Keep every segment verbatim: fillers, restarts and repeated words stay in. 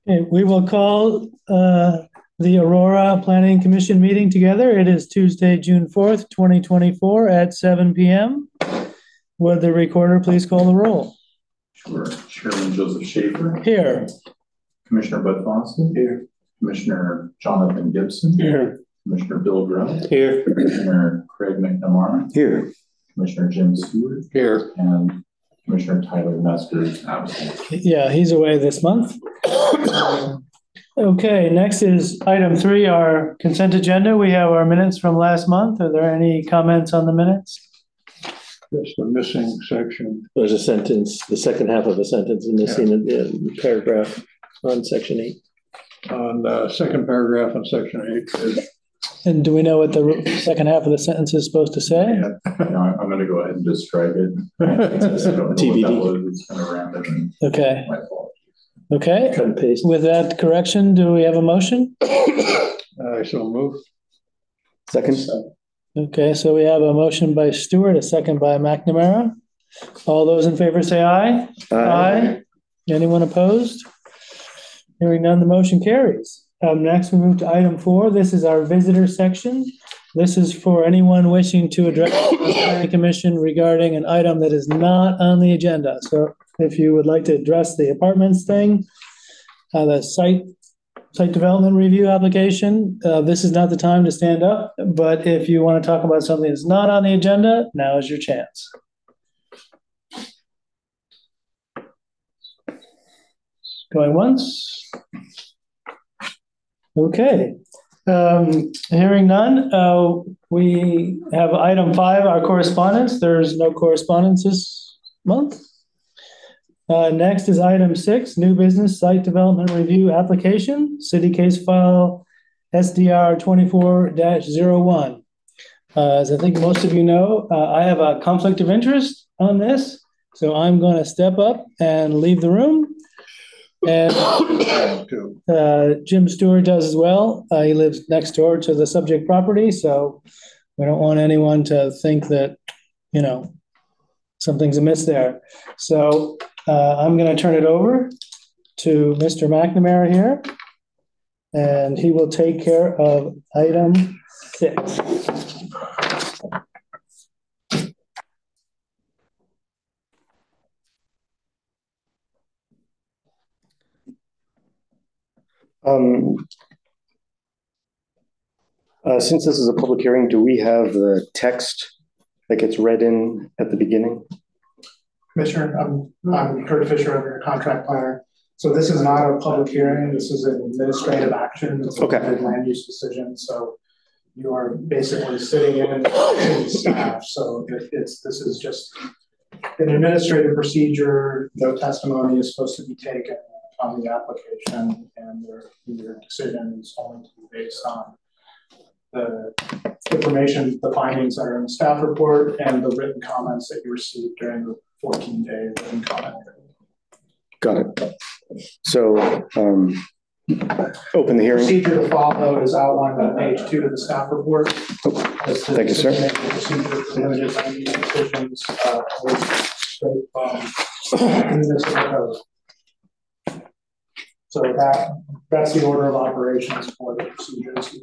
Okay, we will call uh, the Aurora Planning Commission meeting together. It is Tuesday, June fourth, twenty twenty-four at seven p m Would the recorder please call the roll? Sure. Chairman Joseph Schaefer. Here. Commissioner Bud Foster. Here. Commissioner Jonathan Gibson. Here. Commissioner Bill Grubb. Here. Commissioner Craig McNamara. Here. Commissioner Jim Stewart. Here. And Commissioner Tyler Metzger is absent. Yeah, he's away this month. Okay, next is item three, our consent agenda. We have our minutes from last month. Are there any comments on the minutes? Just the missing section. There's a sentence, the second half of a sentence is missing in the paragraph on section eight. On the second paragraph on section eight. And do we know what the second half of the sentence is supposed to say? Yeah, no, I'm going to go ahead and just strike it. T B D. It's kind of random. Okay. My fault. Okay. Cut and paste. With that correction, do we have a motion? I so move. Second. Okay, so we have a motion by Stewart, a second by McNamara. All those in favor say aye. Aye. Aye. Anyone opposed? Hearing none, the motion carries. Um, next, we move to item four. This is our visitor section. This is for anyone wishing to address the Planning Commission regarding an item that is not on the agenda. So if you would like to address the apartments thing, uh, the site site development review application, uh, this is not the time to stand up. But if you want to talk about something that's not on the agenda, now is your chance. Going once. Okay, um, hearing none, uh, we have item five, our correspondence. There's no correspondence this month. Uh, next is item six, new business site development review application, city case file S D R twenty-four dash zero one. Uh, as I think most of you know, uh, I have a conflict of interest on this, so I'm going to step up and leave the room. And uh, Jim Stewart does as well. Uh, he lives next door to the subject property, so we don't want anyone to think that, you know, something's amiss there. So uh, I'm going to turn it over to Mister McNamara here, and he will take care of item six. Um, uh, since this is a public hearing, do we have the text that gets read in at the beginning? Commissioner, I'm, I'm Kurt Fisher, I'm your contract planner. So this is not a public hearing. This is an administrative action. It's a okay. land use decision. So you are basically sitting in, in staff. So it, it's this is just an administrative procedure. No testimony is supposed to be taken on the application, and your, your decision is only to be based on the information, the findings that are in the staff report, and the written comments that you received during the fourteen day written comment period. Got it. So, um, open the hearing. The procedure to follow is outlined on page two of the staff report. Thank you, sir. The procedure for limited land use decisions uh, straight from municipal code. So that that's the order of operations for the procedures.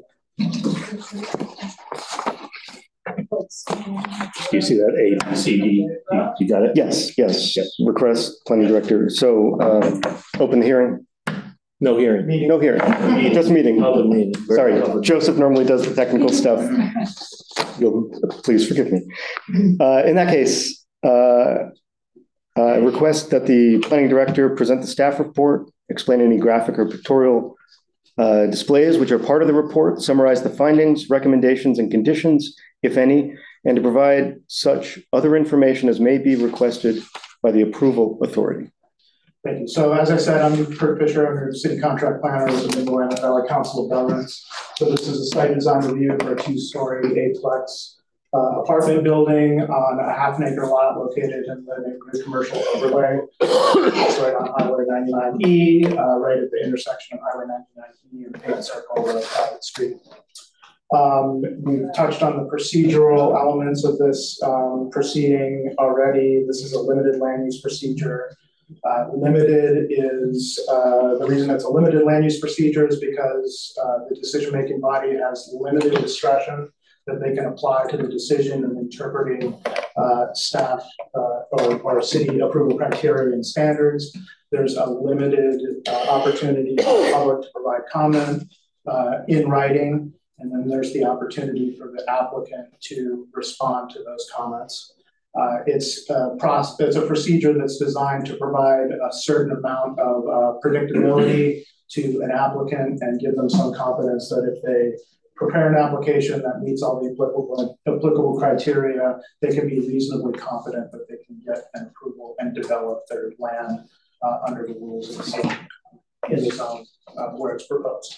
Do you see that A, B, C, D? You got it? Yes, yes. yes. Request planning director. So uh, open the hearing. No hearing. Meeting. No hearing. Meeting. Just meeting. Public meeting. Sorry, Public. Joseph normally does the technical stuff. You'll please forgive me. Uh, in that case, uh, uh, request that the planning director present the staff report, explain any graphic or pictorial uh, displays which are part of the report, summarize the findings, recommendations, and conditions, if any, and to provide such other information as may be requested by the approval authority. Thank you. So as I said, I'm Kurt Fisher. I'm your city contract planner with the Willamette Valley Council of Governments. So this is a site design review for a two-story eightplex uh, apartment building on a half an acre lot located in the neighborhood commercial overlay. It's right on Highway ninety-nine E, uh, right at the intersection of Highway ninety-nine E and Payne Circle of Private Street. Um, we've touched on the procedural elements of this um, proceeding already. This is a limited land use procedure. Uh, limited is, uh, the reason it's a limited land use procedure is because uh, the decision-making body has limited discretion that they can apply to the decision in interpreting uh, staff uh, or, or city approval criteria and standards. There's a limited uh, opportunity for the public to provide comment uh, in writing, and then there's the opportunity for the applicant to respond to those comments. Uh, it's, a process, it's a procedure that's designed to provide a certain amount of uh, predictability to an applicant and give them some confidence that if they prepare an application that meets all the applicable, applicable criteria, they can be reasonably confident that they can get an approval and develop their land uh, under the rules of the zone, in the zone uh, where it's proposed.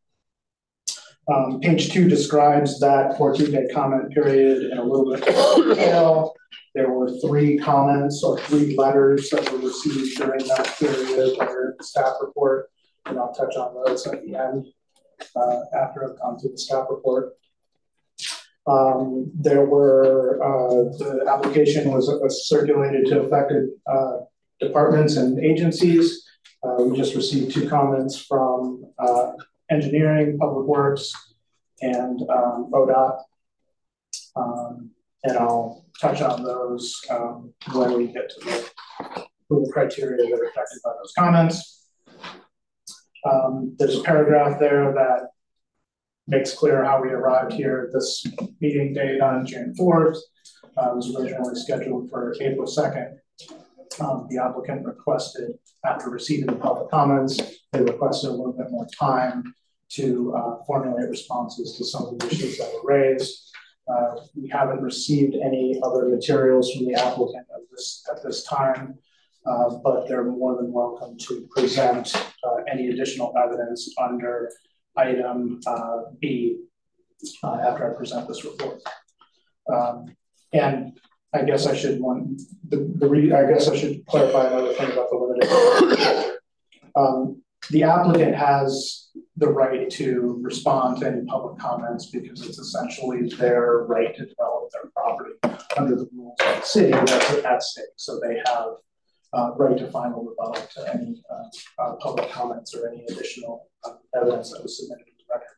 Um, page two describes that fourteen day comment period in a little bit more detail. There were three comments or three letters that were received during that period that are in the staff report, and I'll touch on those at the end uh, after I've gone through the staff report. Um, there were, uh, the application was, was circulated to affected uh, departments and agencies. Uh, we just received two comments from uh, engineering, public works, and um, O D O T. Um, and I'll touch on those um, when we get to the approval criteria that are affected by those comments. Um, there's a paragraph there that makes clear how we arrived here at this meeting date on June fourth. Uh, it was originally scheduled for April second. Um, the applicant requested, after receiving the public comments, they requested a little bit more time to uh, formulate responses to some of the issues that were raised. Uh, we haven't received any other materials from the applicant at this, at this time, uh, but they're more than welcome to present uh, any additional evidence under item uh, B uh, after I present this report. Um, and I guess I should want the, the re, I guess I should clarify another thing about the limited. Um, the applicant has the right to respond to any public comments because it's essentially their right to develop their property under the rules of the city that's at stake. So they have uh, right to final rebuttal to any uh, uh, public comments or any additional uh, evidence that was submitted to the record.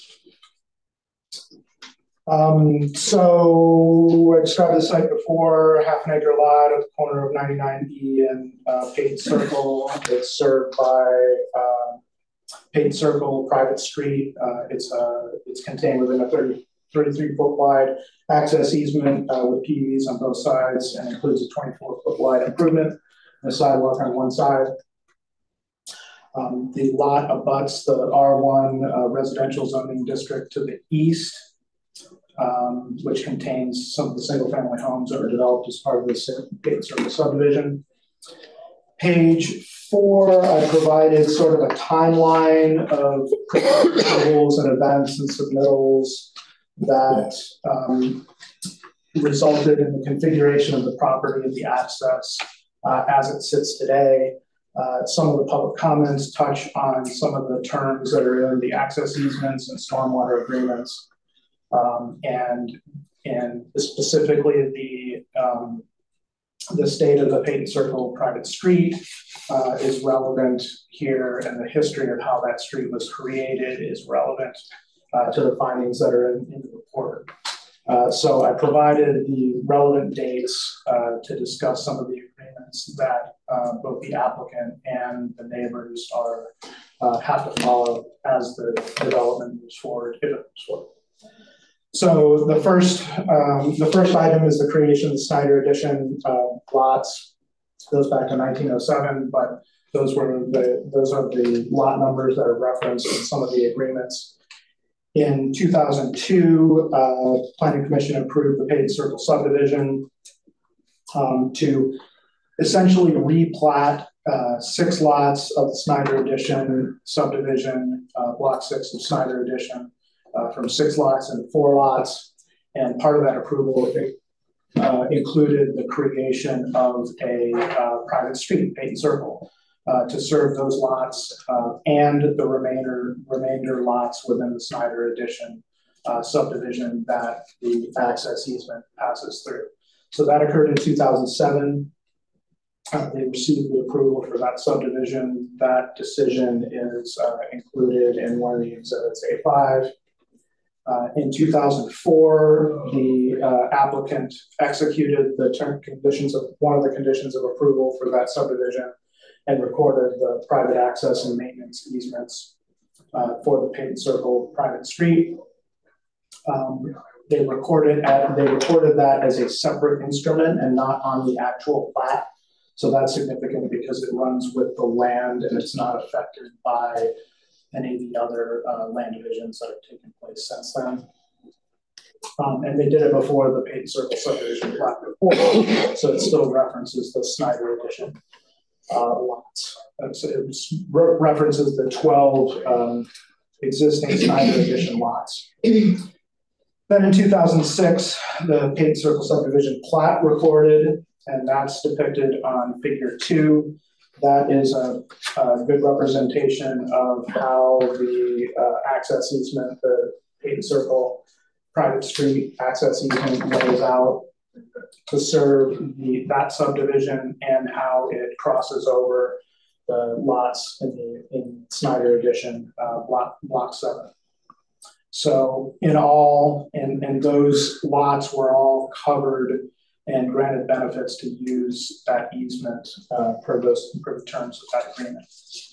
Um, so I described the site before, half an acre lot at the corner of ninety-nine E and uh, Payton Circle. It's served by uh, Payton Circle private street. Uh, it's uh, it's contained within a thirty, thirty-three foot wide access easement uh, with P U Vs on both sides, and includes a twenty-four foot wide improvement and a sidewalk on one side. Um, the lot abuts the R one uh, residential zoning district to the east, um, which contains some of the single family homes that were developed as part of the Payton Circle subdivision. Page four, I provided sort of a timeline of approvals and events and submittals that um, resulted in the configuration of the property and the access uh, as it sits today. Uh, some of the public comments touch on some of the terms that are in the access easements and stormwater agreements. Um, and, and specifically the, um, the state of the Payton Circle private street uh, is relevant here, and the history of how that street was created is relevant uh, to the findings that are in, in the report. Uh, so I provided the relevant dates uh, to discuss some of the agreements that uh, both the applicant and the neighbors are uh, have to follow as the development moves forward, if it moves forward. So the first, um, the first item is the creation of the Snyder Edition uh, lots. It goes back to nineteen oh seven, but those were the those are the lot numbers that are referenced in some of the agreements. In two thousand two, uh, Planning Commission approved the Payton Circle subdivision um, to essentially replat uh, six lots of the Snyder Edition subdivision, uh, block six of Snyder Edition. Uh, from six lots and four lots. And part of that approval uh, included the creation of a uh, private street, Payton Circle, uh, to serve those lots uh, and the remainder, remainder lots within the Snyder Edition uh, subdivision that the access easement passes through. So that occurred in two thousand seven. Uh, they received the approval for that subdivision. That decision is uh, included in one of the exhibits A five. Uh, in two thousand four, the uh, applicant executed the term conditions of one of the conditions of approval for that subdivision and recorded the private access and maintenance easements uh, for the Peyton Circle private street. Um, they recorded at, they recorded that as a separate instrument and not on the actual plat. So that's significant because it runs with the land and it's not affected by any of the other uh, land divisions that have taken place since then. Um, and they did it before the Peyton Circle subdivision plat before, so it still references the Snyder Edition uh, lots. And so it re references the twelve um, existing Snyder Edition lots. Then in two thousand six, the Peyton Circle subdivision plat recorded, and that's depicted on figure two. That is a, a good representation of how the uh, access easement, the Peyton Circle private street access easement lays out to serve the, that subdivision and how it crosses over the lots in the in Snyder Edition uh, block, block seven. So in all, and, and those lots were all covered and granted benefits to use that easement uh, per those per the terms of that agreement.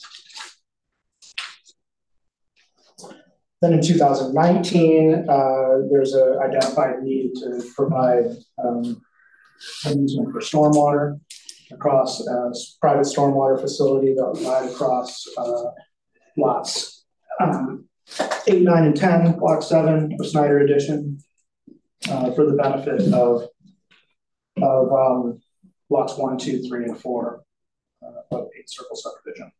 Then in two thousand nineteen, uh, there's an identified need to provide um, an easement for stormwater across a private stormwater facility that will lie across uh, lots um, eight, nine, and ten, block seven of Snyder Edition uh, for the benefit of of um, blocks one, two, three, and four uh, of Peyton Circle subdivision.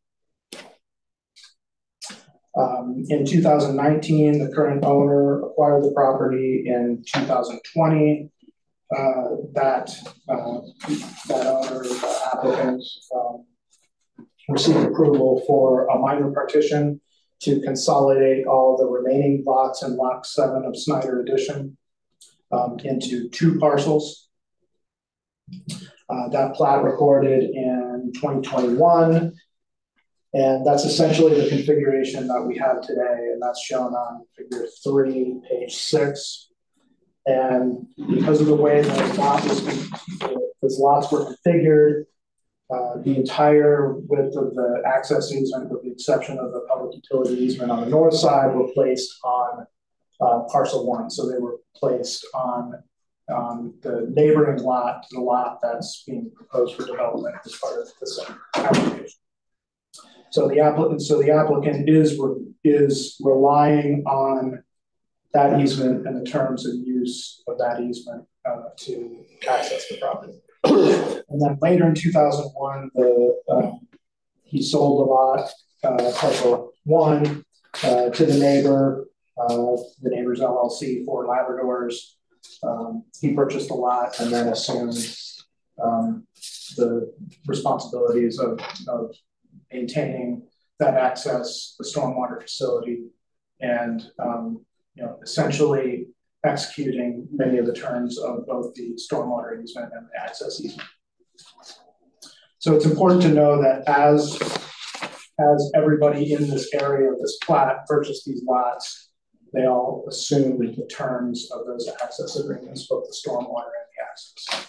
Um, in two thousand nineteen, the current owner acquired the property. In two thousand twenty, uh, that uh, that owner uh, applicant um, received approval for a minor partition to consolidate all the remaining lots in block seven of Snyder Edition um, into two parcels. Uh, that plat recorded in twenty twenty-one, and that's essentially the configuration that we have today, and that's shown on figure three, page six. And because of the way those lots, those lots were configured, uh, the entire width of the access easement, with the exception of the public utility easement on the north side, were placed on uh, parcel one. So they were placed on Um, the neighboring lot, the lot that's being proposed for development as part of this application. So the applicant, so the applicant is is relying on that easement and the terms of use of that easement uh, to access the property. And then later in two thousand one, the uh, he sold the lot, uh, parcel one, uh, to the neighbor, uh, the neighbor's L L C, Ford Labradors. Um, he purchased the lot and then assumed um, the responsibilities of, of maintaining that access, the stormwater facility, and um, you know, essentially executing many of the terms of both the stormwater easement and the access easement. So it's important to know that as as everybody in this area of this plat purchased these lots, they all assumed the terms of those access agreements, both the stormwater and the access,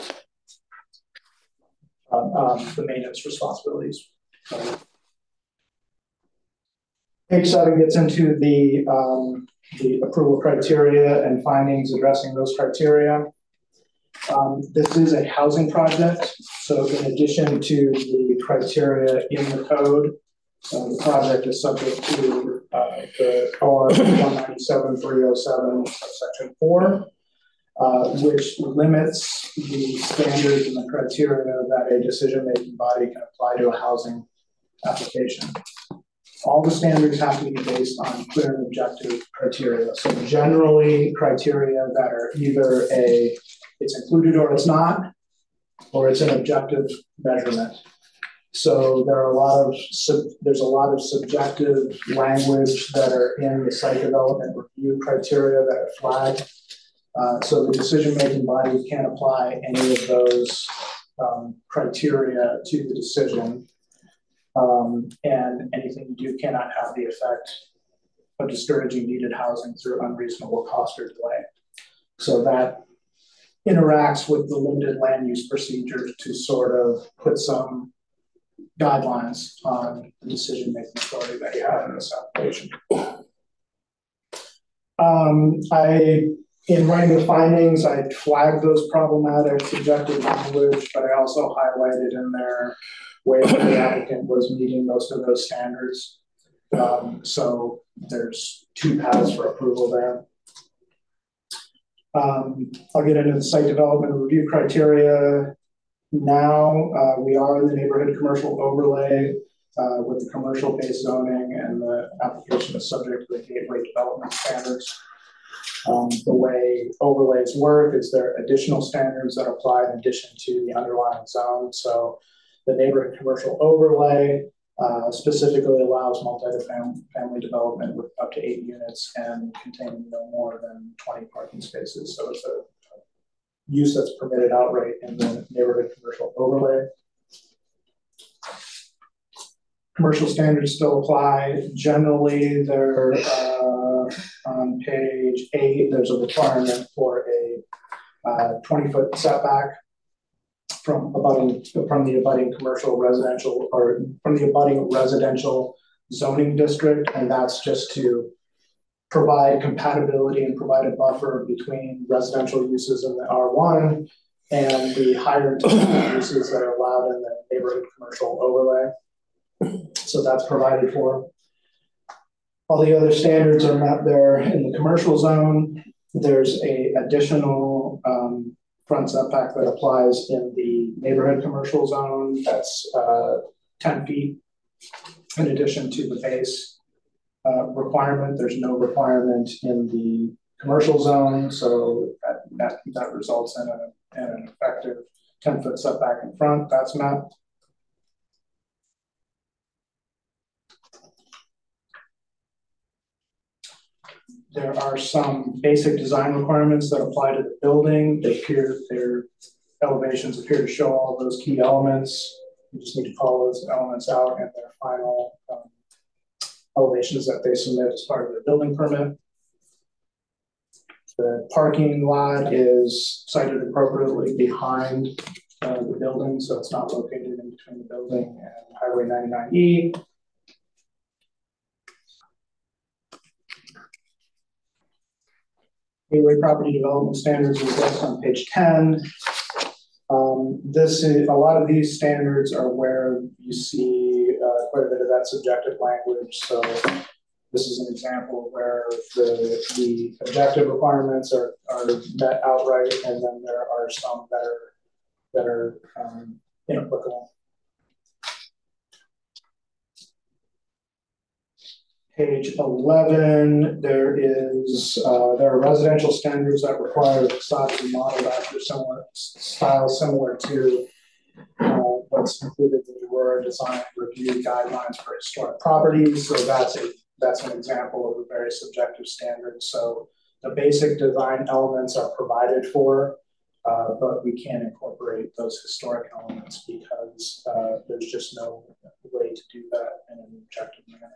um, um, the maintenance responsibilities. Um, page seven gets into the, um, the approval criteria and findings addressing those criteria. Um, this is a housing project, so in addition to the criteria in the code, uh, the project is subject to uh, the O R one ninety-seven dash three oh seven section four, uh, which limits the standards and the criteria that a decision-making body can apply to a housing application. All the standards have to be based on clear and objective criteria. So generally, criteria that are either a it's included or it's not, or it's an objective measurement. So there are a lot of sub, there's a lot of subjective language that are in the site development review criteria that are flagged. Uh, so the decision-making body can't apply any of those um, criteria to the decision. Um, and anything you do cannot have the effect of discouraging needed housing through unreasonable cost or delay. So that interacts with the limited land use procedures to sort of put some guidelines on the decision-making authority that you have in this application. Um, I, in writing the findings, I flagged those problematic subjective language, but I also highlighted in there where the applicant was meeting most of those standards. Um, so there's two paths for approval there. Um, I'll get into the site development review criteria now. Uh, we are in the neighborhood commercial overlay uh, with the commercial based zoning, and the application is subject to the gateway development standards. Um, the way overlays work is there are additional standards that apply in addition to the underlying zone. So the neighborhood commercial overlay uh, specifically allows multi-family development with up to eight units and containing no more than twenty parking spaces. So it's a use that's permitted outright in the neighborhood commercial overlay. Commercial standards still apply. Generally, they're uh, on page eight. There's a requirement for a uh, twenty foot setback from abutting from the abutting commercial residential or from the abutting residential zoning district, and that's just to provide compatibility and provide a buffer between residential uses in the R one and the higher intensity uses that are allowed in the neighborhood commercial overlay. So that's provided for. All the other standards are met there in the commercial zone. There's a additional um, front setback that applies in the neighborhood commercial zone. That's uh, ten feet in addition to the base uh, requirement. There's no requirement in the commercial zone, so that, that, that results in, a, in an effective ten foot setback in front. That's met. There are some basic design requirements that apply to the building. They appear, their elevations appear to show all those key elements. You just need to call those elements out in their final um, elevations that they submit as part of their building permit. The parking lot is sited appropriately behind uh, the building, so it's not located in between the building and Highway ninety-nine E. Gateway property development standards is listed on page ten. Um, this is, a lot of these standards are where you see uh, quite a bit of that subjective language. So this is an example where the, the objective requirements are, are met outright, and then there are some that are, that are um, inapplicable. Page eleven, there is uh, there are residential standards that require the facade to be modeled after similar styles similar to uh, what's included in the Aurora Design Review Guidelines for Historic Properties. So that's a that's an example of a very subjective standard. So the basic design elements are provided for, uh, but we can't incorporate those historic elements because uh, there's just no way to do that in an objective manner.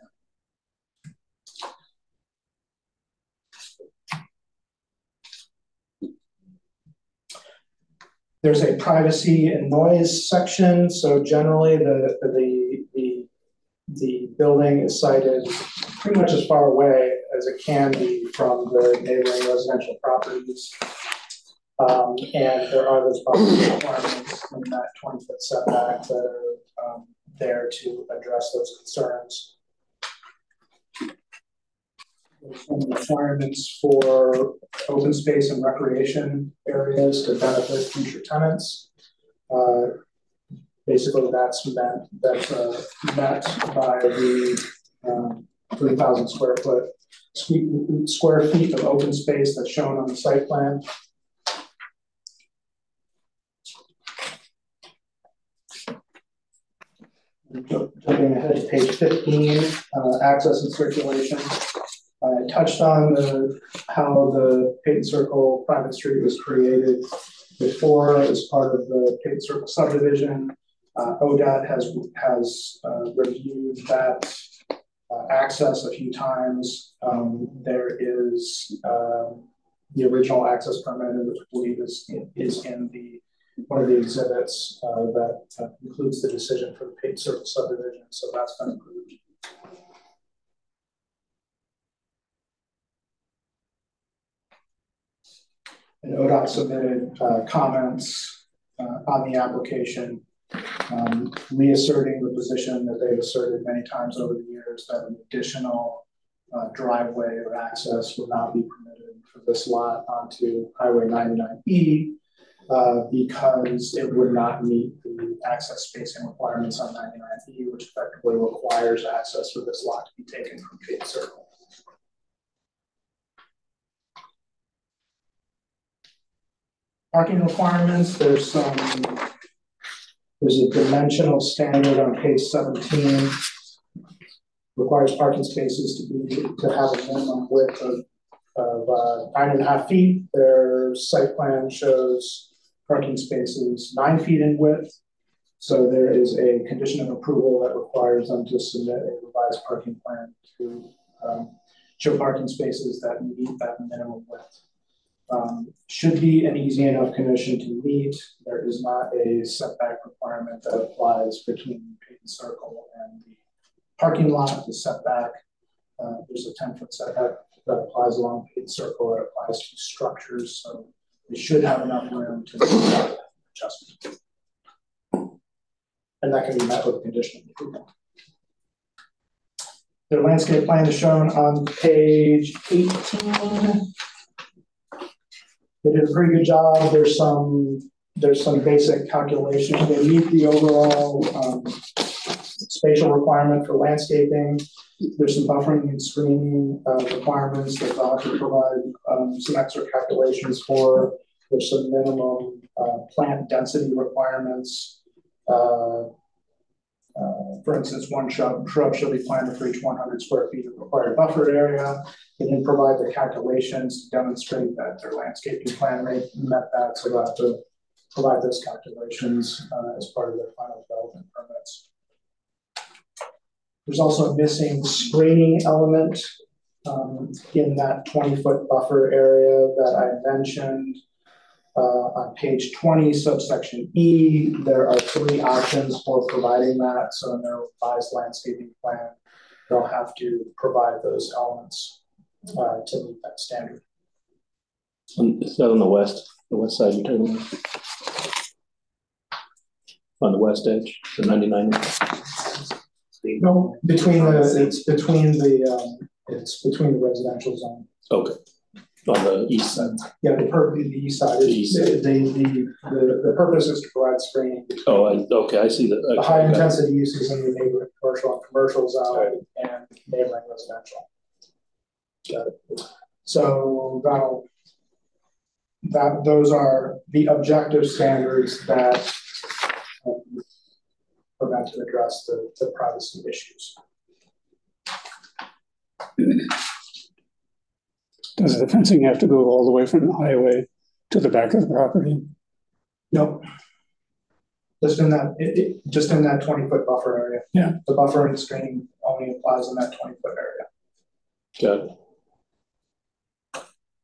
There's a privacy and noise section. So generally the, the, the, the building is sited pretty much as far away as it can be from the neighboring residential properties. Um, and there are those privacy requirements in that twenty foot setback that are um, there to address those concerns. There's some requirements for open space and recreation areas to benefit future tenants. Uh, basically, that's meant that's uh, met by the um, three thousand square foot square feet of open space that's shown on the site plan. Jumping ahead to page fifteen, uh, access and circulation. I touched on the, how the Peyton Circle private street was created before as part of the Payton Circle subdivision. Uh, O D O T has, has uh, reviewed that uh, access a few times. Um, there is uh, the original access permit, which I believe is, is in the one of the exhibits uh, that uh, includes the decision for the Payton Circle subdivision. So that's been approved. And O D O T submitted uh, comments uh, on the application, um, reasserting the position that they've asserted many times over the years that an additional uh, driveway or access will not be permitted for this lot onto Highway ninety-nine E uh, because it would not meet the access spacing requirements on ninety-nine E, which effectively requires access for this lot to be taken from Payton Circle. Parking requirements, there's some, there's a dimensional standard on page seventeen. Requires parking spaces to be, to have a minimum width of, of uh, nine and a half feet. Their site plan shows parking spaces nine feet in width. So there is a condition of approval that requires them to submit a revised parking plan to um, show parking spaces that meet that minimum width. Um, should be an easy enough condition to meet. There is not a setback requirement that applies between Payton Circle and the parking lot. The setback, uh, there's a ten foot setback that applies along Payton Circle. It applies to structures, so they should have enough room to make that adjustment. And that can be met with a condition of approval. The landscape plan is shown on page eighteen. They did a pretty good job. There's some there's some basic calculations. They meet the overall um, spatial requirement for landscaping. There's some buffering and screening uh, requirements that they'll have to provide um, some extra calculations for. There's some minimum uh, plant density requirements. Uh, Uh, for instance, one shrub, shrub should be planted for each one hundred square feet of required buffer area. They can provide the calculations to demonstrate that their landscaping plan rate met that, so they'll have to provide those calculations uh, as part of their final development permits. There's also a missing screening element um, in that twenty foot buffer area that I mentioned. Uh, on page twenty, subsection E, there are three options for providing that. So in their revised landscaping plan, they'll have to provide those elements uh, to meet that standard. Is that on the west, the west side you're talking about? On the west edge, the ninety-nine? No, between the, it's between the, um, it's between the residential zone. Okay. On the east side. Yeah, the purpose the east side is the east side. The, the, the, the purpose is to provide screening. Oh, I, okay, I see that. Okay, the high intensity uses in the neighborhood commercial and commercial zone right. and neighboring residential. Got it. So that'll, that those are the objective standards that um, are meant to address the, the privacy issues. Does the fencing have to go all the way from the highway to the back of the property? Nope. Just in that, it, it, just in that twenty foot buffer area. Yeah. The buffer and screening only applies in that twenty foot area. Got it.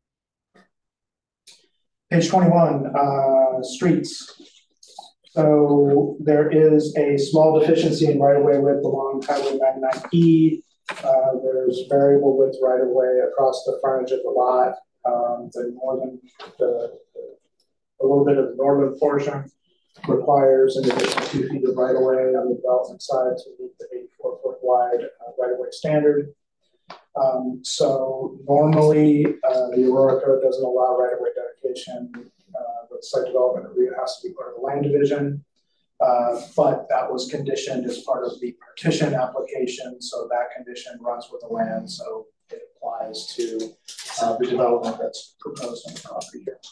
Page twenty-one, uh, streets. So there is a small deficiency in right-of-way width along Highway ninety-nine E. Uh, there's variable width right of way across the frontage of the lot. Um, the northern, the, the, a little bit of the northern portion requires an additional two feet of right of way on the development side to meet the eighty-four foot wide uh, right of way standard. Um, so normally uh, the Aurora Code doesn't allow right of way dedication. Uh, but site development review has to be part of the land division. Uh, but that was conditioned as part of the partition application, so that condition runs with the land, so it applies to uh, the development that's proposed on the property here.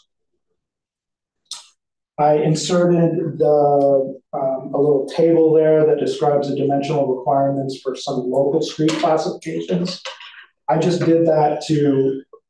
I inserted the um, a little table there that describes the dimensional requirements for some local street classifications. I just did that to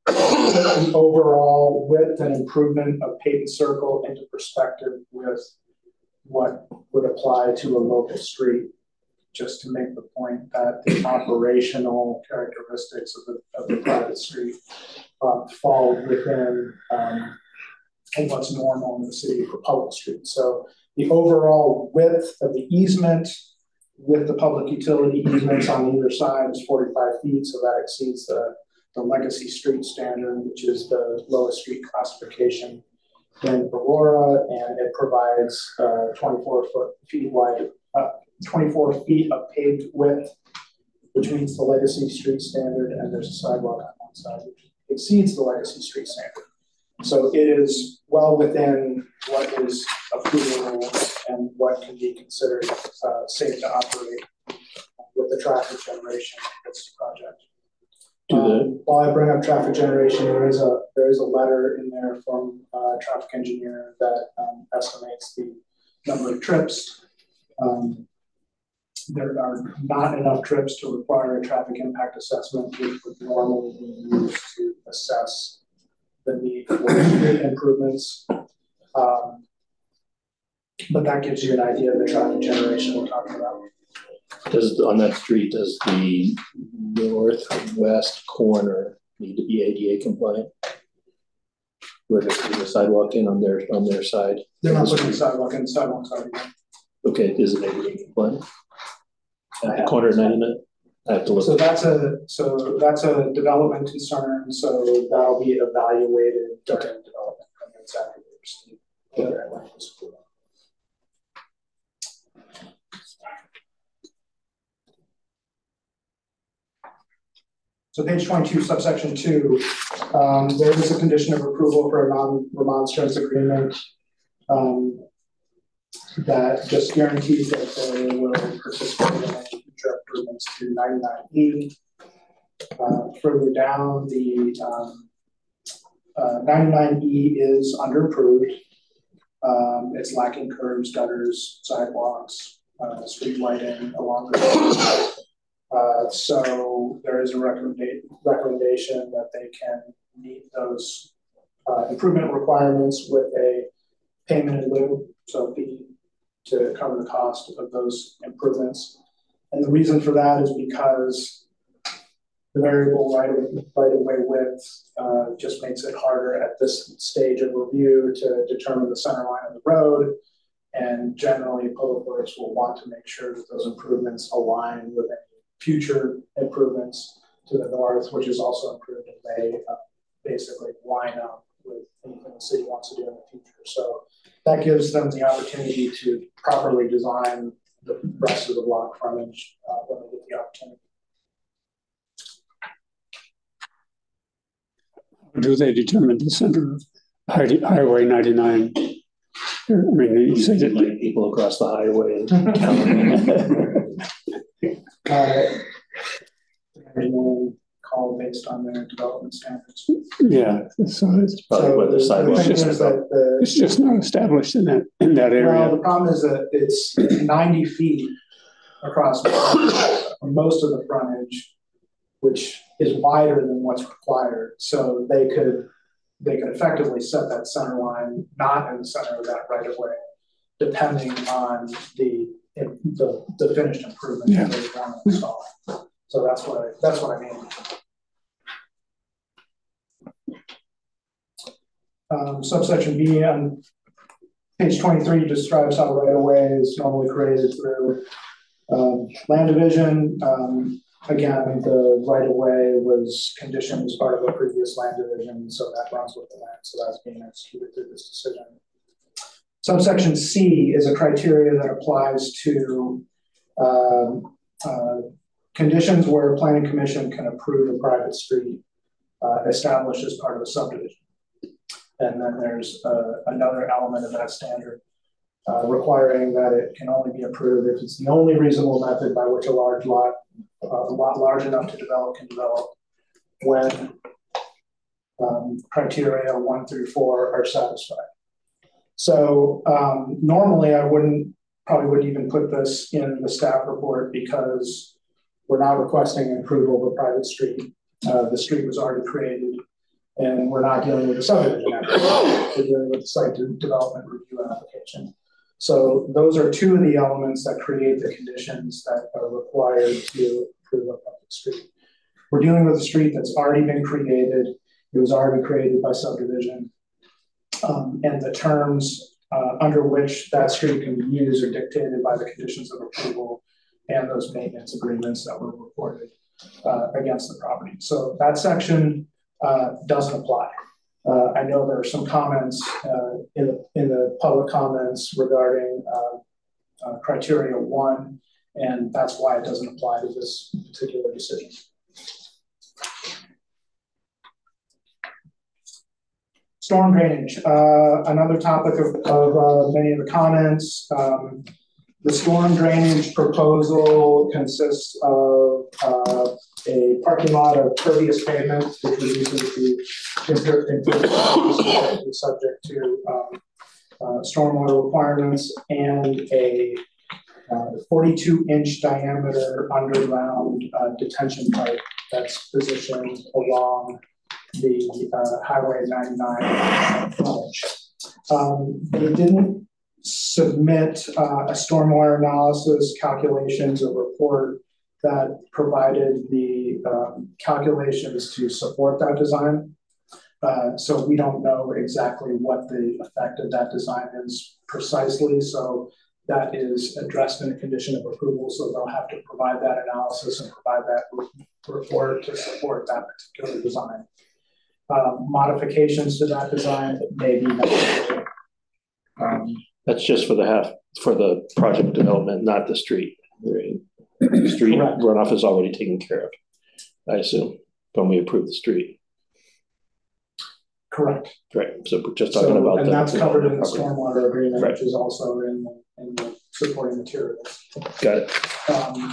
the overall width and improvement of Peyton Circle into perspective with what would apply to a local street, just to make the point that the operational characteristics of the, of the private street uh, fall within um, what's normal in the city for public streets. So the overall width of the easement with the public utility easements on either side is forty-five feet, so that exceeds the, the legacy street standard, which is the lowest street classification in Aurora, and it provides uh, twenty-four foot feet wide, uh, twenty-four feet of paved width, which meets the legacy street standard, and there's a sidewalk on one side which exceeds the legacy street standard. So it is well within what is approvable and what can be considered uh, safe to operate with the traffic generation of this project. Um, while I bring up traffic generation, there is a there is a letter in there from a traffic engineer that um, estimates the number of trips. Um, there are not enough trips to require a traffic impact assessment, which would normally be used to assess the need for street improvements. Um, but that gives you an idea of the traffic generation we're talking about. Does, on that street, does the northwest corner need to be A D A compliant? Where there's a sidewalk in on their, on their side? They're not putting the sidewalk in, the sidewalk's already in. Okay, is it A D A compliant? At the corner of ninety-nine? I have to look. So that's a so that's a development concern. So that'll be evaluated during development permits after we receive the land use approval. So page twenty-two, subsection two, um, there is a condition of approval for a non-remonstrance agreement um, that just guarantees that they will participate in any future improvements to ninety-nine E. Uh, further down, the um, uh, ninety-nine E is under-approved. Um, it's lacking curbs, gutters, sidewalks, uh, street lighting along the road. Uh, so there is a recommenda recommendation that they can meet those uh, improvement requirements with a payment in lieu, so fee to cover the cost of those improvements. And the reason for that is because the variable right of, right of way width uh, just makes it harder at this stage of review to determine the center line of the road. And generally, Public Works will want to make sure that those improvements align with any future improvements to the north, which is also improved, and they uh, basically line up with anything the city wants to do in the future. So that gives them the opportunity to properly design the rest of the block frontage uh, when they get the opportunity. How do they determine the center of Highway ninety-nine? I mean, you say that like people across the highway and count. Uh, call based on their development standards. Yeah, so it's probably so where the sidewalk the is. is that the, it's just not established in that in that area. well, the problem is that it's ninety feet across most of the frontage, which is wider than what's required. So they could they could effectively set that center line not in the center of that right of way, depending on the the, the finished improvement yeah. that they want to install. So that's what I, that's what I mean. Um, subsection B on page twenty-three describes how right of way is normally created through um, land division. Um, again, the right of way was conditioned as part of a previous land division, so that runs with the land. So that's being executed through this decision. Subsection C is a criteria that applies to um, uh, conditions where a planning commission can approve a private street uh, established as part of a subdivision. And then there's uh, another element of that standard uh, requiring that it can only be approved if it's the only reasonable method by which a large lot, uh, a lot large enough to develop can develop when um, criteria one through four are satisfied. So um, normally I wouldn't, probably wouldn't even put this in the staff report because we're not requesting approval of a private street. Uh, the street was already created. And we're not dealing with the subdivision application, we're dealing with the site de- development review application. So those are two of the elements that create the conditions that are required to approve a public street. We're dealing with a street that's already been created. It was already created by subdivision. Um, and the terms uh, under which that street can be used are dictated by the conditions of approval and those maintenance agreements that were reported uh, against the property. So that section uh, doesn't apply. Uh, I know there are some comments uh, in, the, in the public comments regarding uh, uh, criteria one, and that's why it doesn't apply to this particular decision. Storm drainage, uh, another topic of, of uh, many of the comments. Um, the storm drainage proposal consists of uh, a parking lot of pervious pavement, which reduces the subject to um, uh, stormwater requirements, and a forty-two inch diameter underground uh, detention pipe that's positioned along the uh, Highway ninety-nine frontage. Um, they didn't submit uh, a stormwater analysis calculations or report that provided the um, calculations to support that design. Uh, so we don't know exactly what the effect of that design is precisely. So that is addressed in a condition of approval. So they'll have to provide that analysis and provide that report to support that particular design. Um, modifications to that design may be necessary. Um, That's just for the half, for the project development, not the street. The street Correct. Runoff is already taken care of, I assume, when we approve the street. Correct. Right. So we're just talking so, about and the that's covered in the property. stormwater agreement, Right. which is also in the, in the supporting materials. Got it. Um,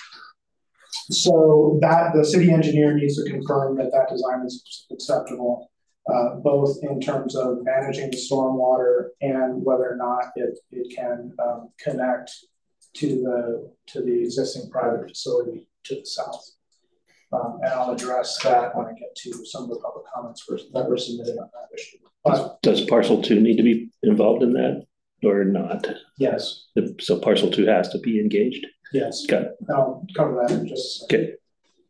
so that the city engineer needs to confirm that that design is acceptable, uh, both in terms of managing the stormwater and whether or not it it can um, connect to the to the existing private facility to the south. Um, and I'll address that when I get to some of the public comments that were submitted on that issue. But does parcel two need to be involved in that or not? Yes. So parcel two has to be engaged? Yes. Got it. I'll cover that in just a second. Okay.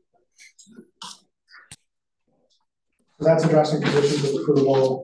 So that's addressing conditions of approval.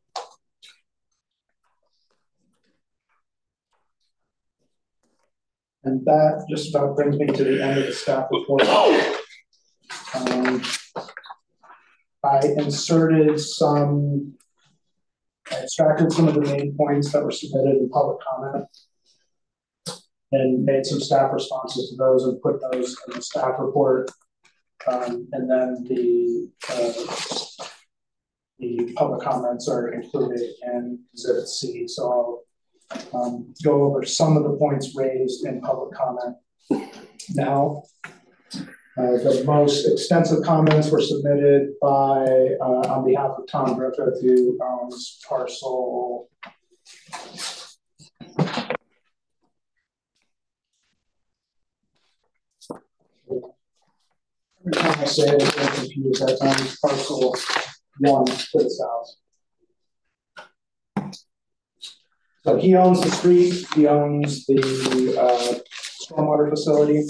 And that just about brings me to the end of the staff report. Um, I inserted some, I extracted some of the main points that were submitted in public comment and made some staff responses to those and put those in the staff report. Um, and then the uh, the public comments are included in Exhibit C. So I'll um, go over some of the points raised in public comment now. Uh, the most extensive comments were submitted by, uh, on behalf of Tom Griffith, who owns parcel every time I say it, I get confused. That's on parcel one to the south. So he owns the street, he owns the uh, stormwater facility.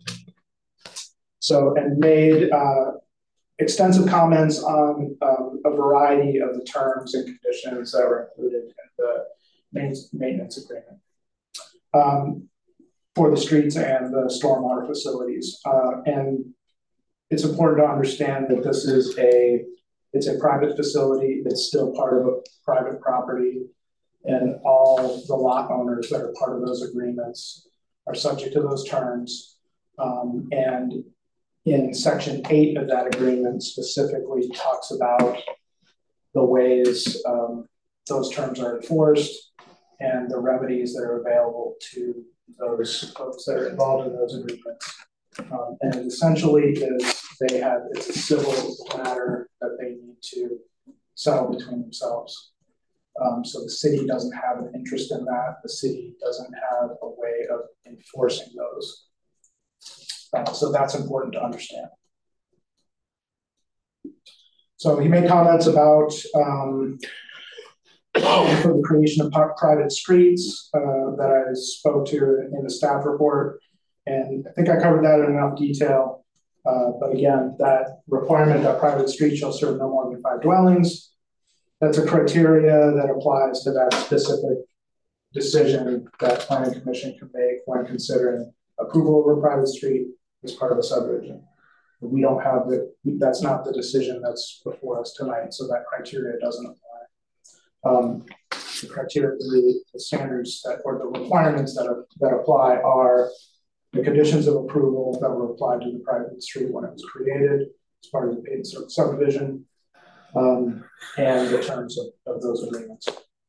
So, and made uh, extensive comments on um, a variety of the terms and conditions that were included in the maintenance agreement um, for the streets and the stormwater facilities. Uh, and it's important to understand that this is a, it's a private facility. It's still part of a private property, and all the lot owners that are part of those agreements are subject to those terms. Um, and in section eight of that agreement specifically talks about the ways um, those terms are enforced and the remedies that are available to those folks that are involved in those agreements. Um, and it essentially is they have, it's a civil matter that they need to settle between themselves. Um, so the city doesn't have an interest in that. The city doesn't have a way of enforcing those. Uh, so that's important to understand. So he made comments about um, for the creation of private streets uh, that I spoke to in the staff report. And I think I covered that in enough detail. Uh, but again, that requirement that private streets shall serve no more than five dwellings, that's a criteria that applies to that specific decision that planning commission can make when considering approval of a private street as part of a subdivision. We don't have the, that's not the decision that's before us tonight, so that criteria doesn't apply. Um, the criteria, the, the standards that, or the requirements that, are, that apply are the conditions of approval that were applied to the private street when it was created as part of the paid subdivision, um, and the terms of, of those agreements.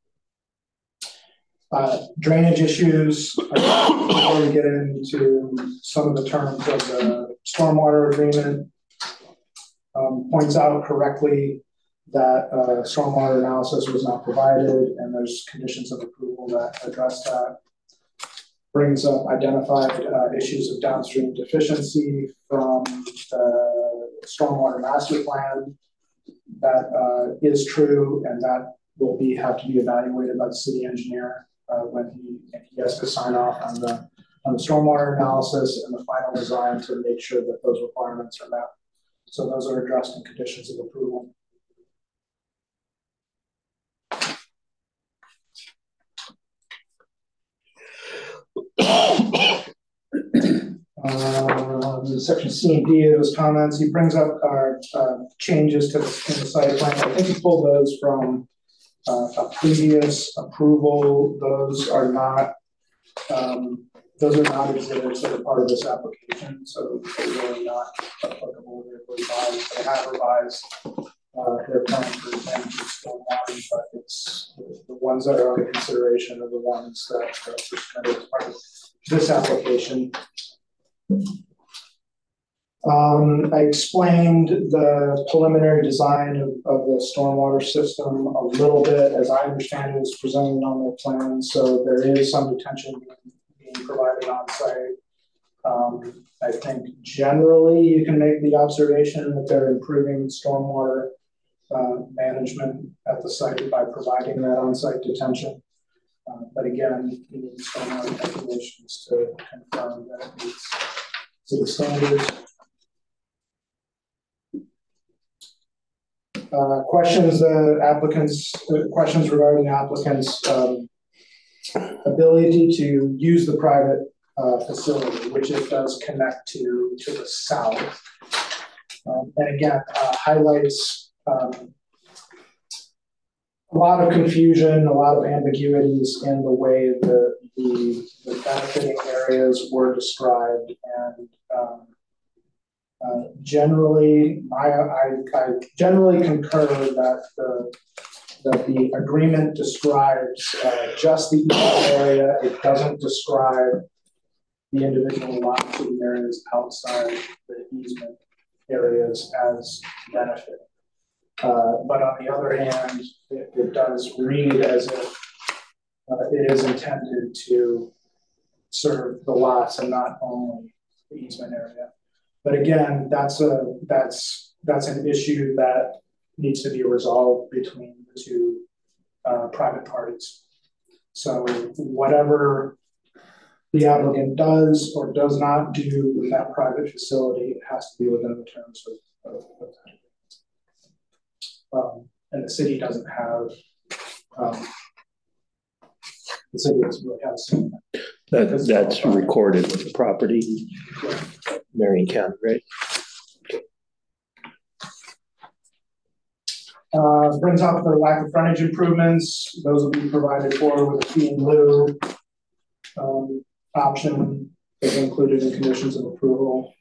Uh, drainage issues, uh, before we get into some of the terms of the stormwater agreement, um, points out correctly that uh, stormwater analysis was not provided, and there's conditions of approval that address that. Brings up identified uh, issues of downstream deficiency from the stormwater master plan. That uh, is true, and that will be have to be evaluated by the city engineer uh, when he, he has to sign off on the on the stormwater analysis and the final design to make sure that those requirements are met. So those are addressed in conditions of approval. Uh, section C and D of his comments, he brings up our uh, changes to the, in the site plan. I think he pulled those from uh, a previous approval. Those are not um, those are not exhibits that are part of this application, so they're really not applicable. They're revised. They have revised uh, their plan for managing stormwater, but it's the, the ones that are under consideration are the ones that are presented as part of this application. Um, I explained the preliminary design of, of the stormwater system a little bit as I understand it is presented on the plan. So there is some detention being, being provided on site. Um, I think generally you can make the observation that they're improving stormwater uh, management at the site by providing that on-site detention. Uh, but again, we need stormwater calculations to confirm that it meets city standards. Uh, questions, the uh, applicants, uh, questions regarding applicants' um, ability to use the private uh, facility, which it does connect to to the south. Um, and again, uh, highlights um, a lot of confusion, a lot of ambiguities in the way the, the, the benefiting areas were described. And um, uh, generally, my, I, I generally concur that the, that the agreement describes uh, just the eastern area. It doesn't describe the individual lots of areas outside the easement areas as benefit. Uh, but on the other hand, it, it does read as if uh, it is intended to serve the lots and not only the easement area. But again, that's a that's that's an issue that needs to be resolved between the two uh, private parties. So whatever the applicant does or does not do with that private facility, it has to be within the terms of, of, of that. Um, and the city doesn't have, um, the city doesn't really have a say in that. That, that's recorded with the property, yeah. Marion County, right? Uh, brings up the lack of frontage improvements. Those will be provided for with a fee in lieu um, option is included in conditions of approval.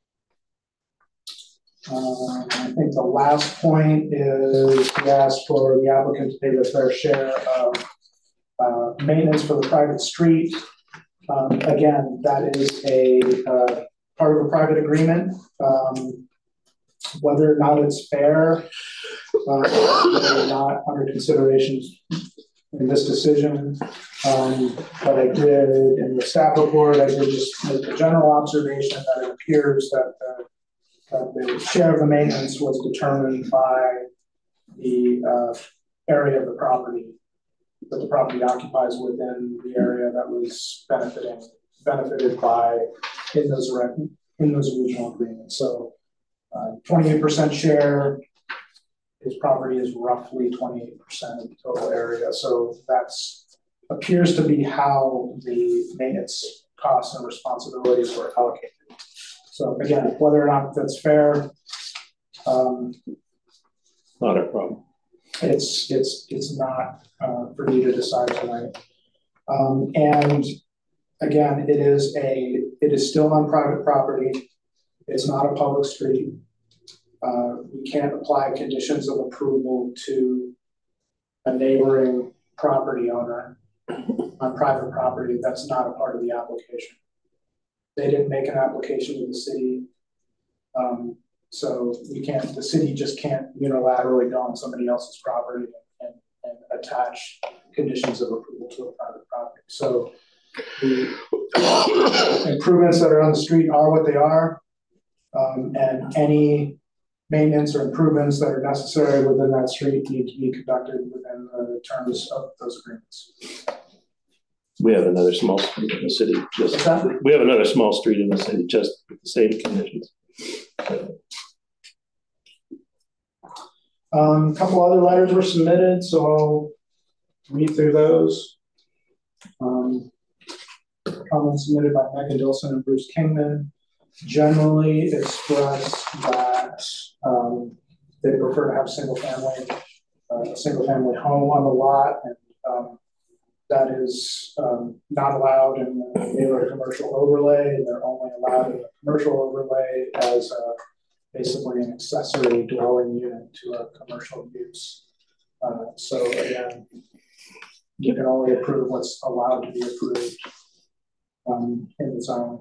Uh, I think the last point is we asked for the applicant to pay their fair share of uh, maintenance for the private street. Um, again, that is a uh, part of a private agreement. Um, whether or not it's fair, uh, whether or not under consideration in this decision. Um, but I did in the staff report, I did just make a general observation that it appears that the uh, the share of the maintenance was determined by the uh, area of the property that the property occupies within the area that was benefiting benefited by in those in those original agreements. So twenty-eight percent uh, share, his property is roughly twenty-eight percent of the total area. So that's appears to be how the maintenance costs and responsibilities were allocated. So again, whether or not that's fair, um, not a problem. It's it's it's not uh, for you to decide tonight. Um, and again, it is a it is still on private property. It's not a public street. Uh, we can't apply conditions of approval to a neighboring property owner on private property. That's not a part of the application. They didn't make an application to the city. Um, So we can't, the city just can't unilaterally go on somebody else's property and, and attach conditions of approval to a private property. So the improvements that are on the street are what they are. Um, and any maintenance or improvements that are necessary within that street need to be conducted within the terms of those agreements. We have another small street in the city. Just we have another small street in the city, just with the same conditions. A um, couple other letters were submitted, so I'll read through those. Um, comments submitted by Megan Dilson and Bruce Kingman generally express that um, they prefer to have single family, uh, a single family home on the lot, and um, that is um, not allowed in the neighborhood commercial overlay. They're only allowed in the commercial overlay as a basically an accessory dwelling unit to a commercial use. Uh, so again, you can only approve what's allowed to be approved um, in the zone.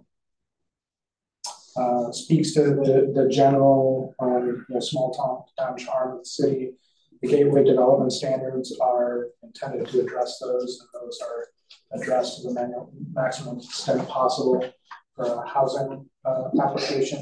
Uh, speaks to the, the general um, you know, small town, town charm of the city. The gateway development standards are intended to address those, and those are addressed to the manual, maximum extent possible for a housing uh, application.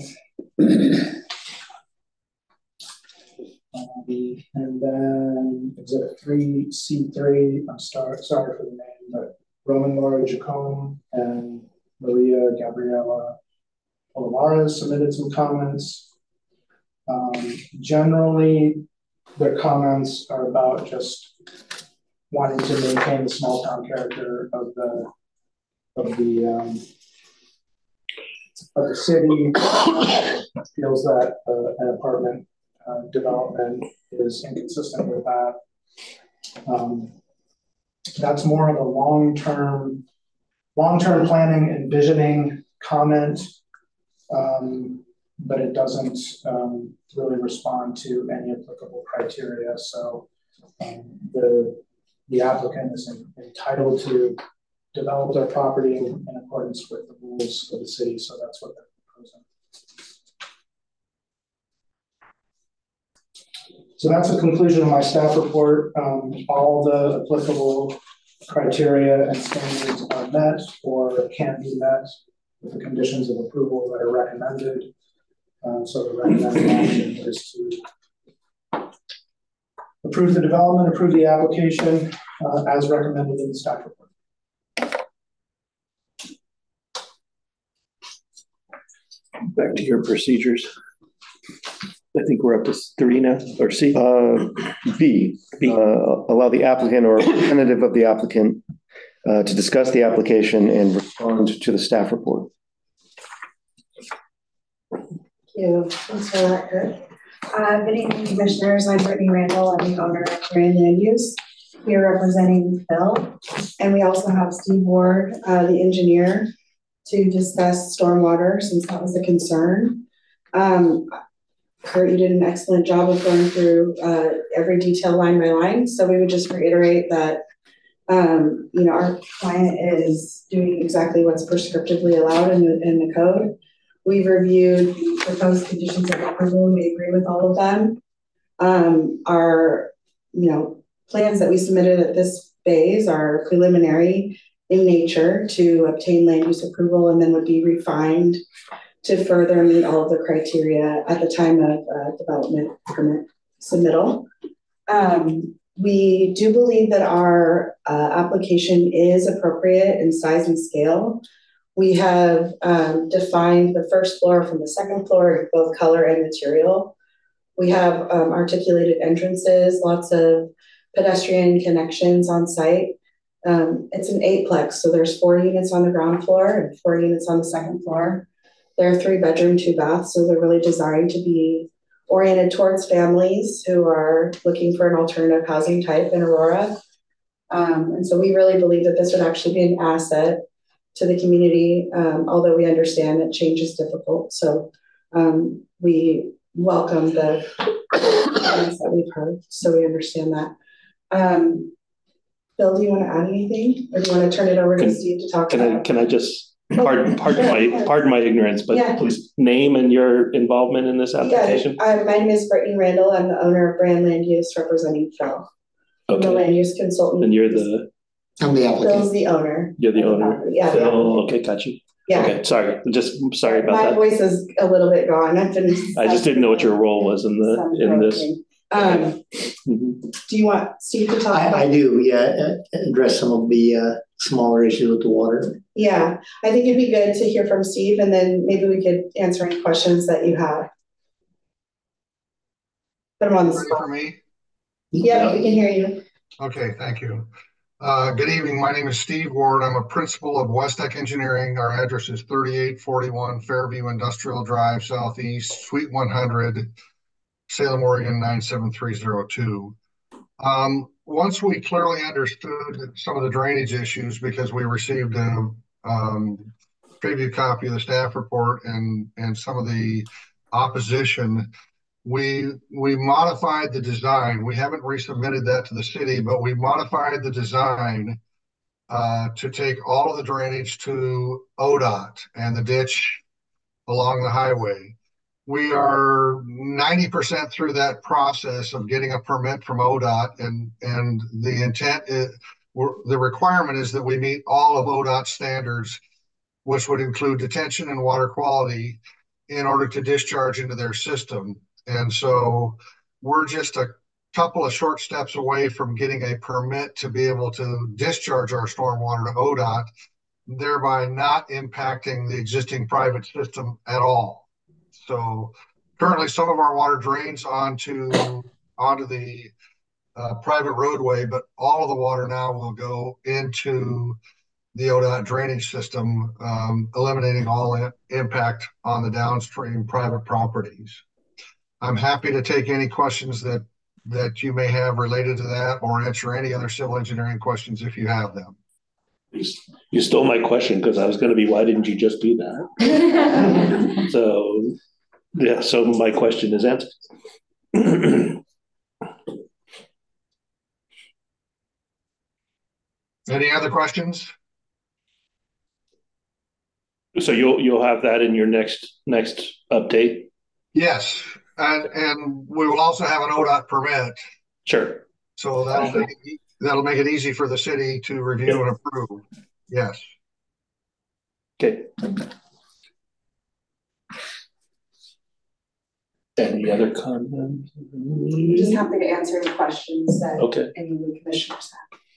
Um, and then exhibit three, C three, I'm sorry, sorry for the name, but Roman Laura Jacome and Maria Gabriela Palomares submitted some comments. Um, generally, their comments are about just wanting to maintain the small town character of the of the um, of the city. Feels that uh, an apartment uh, development is inconsistent with that. Um, that's more of a long-term, long-term planning, envisioning comment, um, but it doesn't um, really respond to any applicable criteria. So um, the the applicant is in, entitled to develop their property in, in accordance with the rules of the city. So that's what they're proposing. So that's the conclusion of my staff report. Um, all the applicable criteria and standards are met or can be met with the conditions of approval that are recommended. Uh, so the recommended action is to approve the development, approve the application uh, as recommended in the staff report. Back to your procedures. I think we're up to three now, or C? Uh, B, B. Uh, allow the applicant or representative of the applicant uh, to discuss the application and respond to the staff report. Thank you. Thanks for that, Kurt. Uh, good evening, commissioners. I'm Brittany Randall. I'm the owner of Grand Land Use, here representing Phil. And we also have Steve Ward, uh, the engineer, to discuss stormwater, since that was a concern. Um, Kurt, you did an excellent job of going through uh, every detail line by line. So we would just reiterate that, um, you know, our client is doing exactly what's prescriptively allowed in the, in the code. We've reviewed the proposed conditions of approval and we agree with all of them. Um, our, you know, plans that we submitted at this phase are preliminary in nature to obtain land use approval and then would be refined to further meet all of the criteria at the time of uh, development permit submittal. Um, we do believe that our uh, application is appropriate in size and scale. We have um, defined the first floor from the second floor in both color and material. We have um, articulated entrances, lots of pedestrian connections on site. Um, it's an eightplex, so there's four units on the ground floor and four units on the second floor. There are three bedroom, two baths, so they're really designed to be oriented towards families who are looking for an alternative housing type in Aurora. Um, and so we really believe that this would actually be an asset to the community, um, although we understand that change is difficult. So um, we welcome the comments that we've heard, so we understand that. Um, Bill, do you want to add anything, or do you want to turn it over to Can- Steve to talk Can about? I, can I just, pardon, pardon my, pardon my ignorance, but Yeah. please name and your involvement in this application? Yeah, uh, my name is Brittany Randall. I'm the owner of Brand Land Use representing Phil. I'm the Okay, land use consultant. and you're the, I'm the Phil's applicant. the owner. you're the of owner? property. Yeah. the Phil, applicant. okay, got you. Yeah. Okay, sorry, just, I'm sorry about My that. voice is a little bit gone. I've been. I just didn't know what your role was in the, in this. Um, Mhm. do you want Steve to talk I, about? I do, yeah, uh, address some of the uh, smaller issues with the water. Yeah, I think it'd be good to hear from Steve, and then maybe we could answer any questions that you have. Put him on the Ready spot. for me? Yeah, we can hear you. Okay, thank you. Uh, good evening. My name is Steve Ward. I'm a principal of Westech Engineering. Our address is thirty-eight forty-one Fairview Industrial Drive Southeast, Suite one hundred, Salem, Oregon nine seven three zero two. Um, once we clearly understood some of the drainage issues, because we received a um, preview copy of the staff report and, and some of the opposition, we we modified the design. We haven't resubmitted that to the city, but we modified the design uh, to take all of the drainage to O D O T and the ditch along the highway. We are ninety percent through that process of getting a permit from O D O T, and and the intent is, we're, the requirement is that we meet all of O D O T standards, which would include detention and water quality, in order to discharge into their system. And so we're just a couple of short steps away from getting a permit to be able to discharge our stormwater to O D O T, thereby not impacting the existing private system at all. So currently some of our water drains onto, onto the uh, private roadway, but all of the water now will go into the O D O T drainage system, um, eliminating all in impact on the downstream private properties. I'm happy to take any questions that that you may have related to that, or answer any other civil engineering questions if you have them. You stole my question, because I was gonna be, why didn't you just do that? So, yeah, so my question is answered. Any other questions? So you'll, you'll have that in your next, next update? Yes, and and we will also have an O D O T permit. Sure. So that'll make it, e- that'll make it easy for the city to review and approve. Yes. Okay. Any other comments? I'm just happy to answer any questions that Okay. any of the commissioners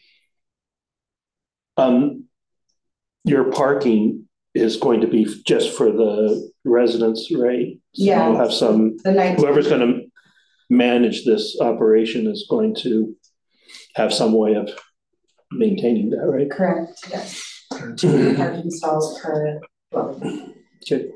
have. Um, your parking is going to be just for the residents, right? So Yeah. you'll have some, The night. whoever's gonna manage this operation is going to have some way of maintaining that, right? Correct, yes. Two parking stalls per dwelling. Okay.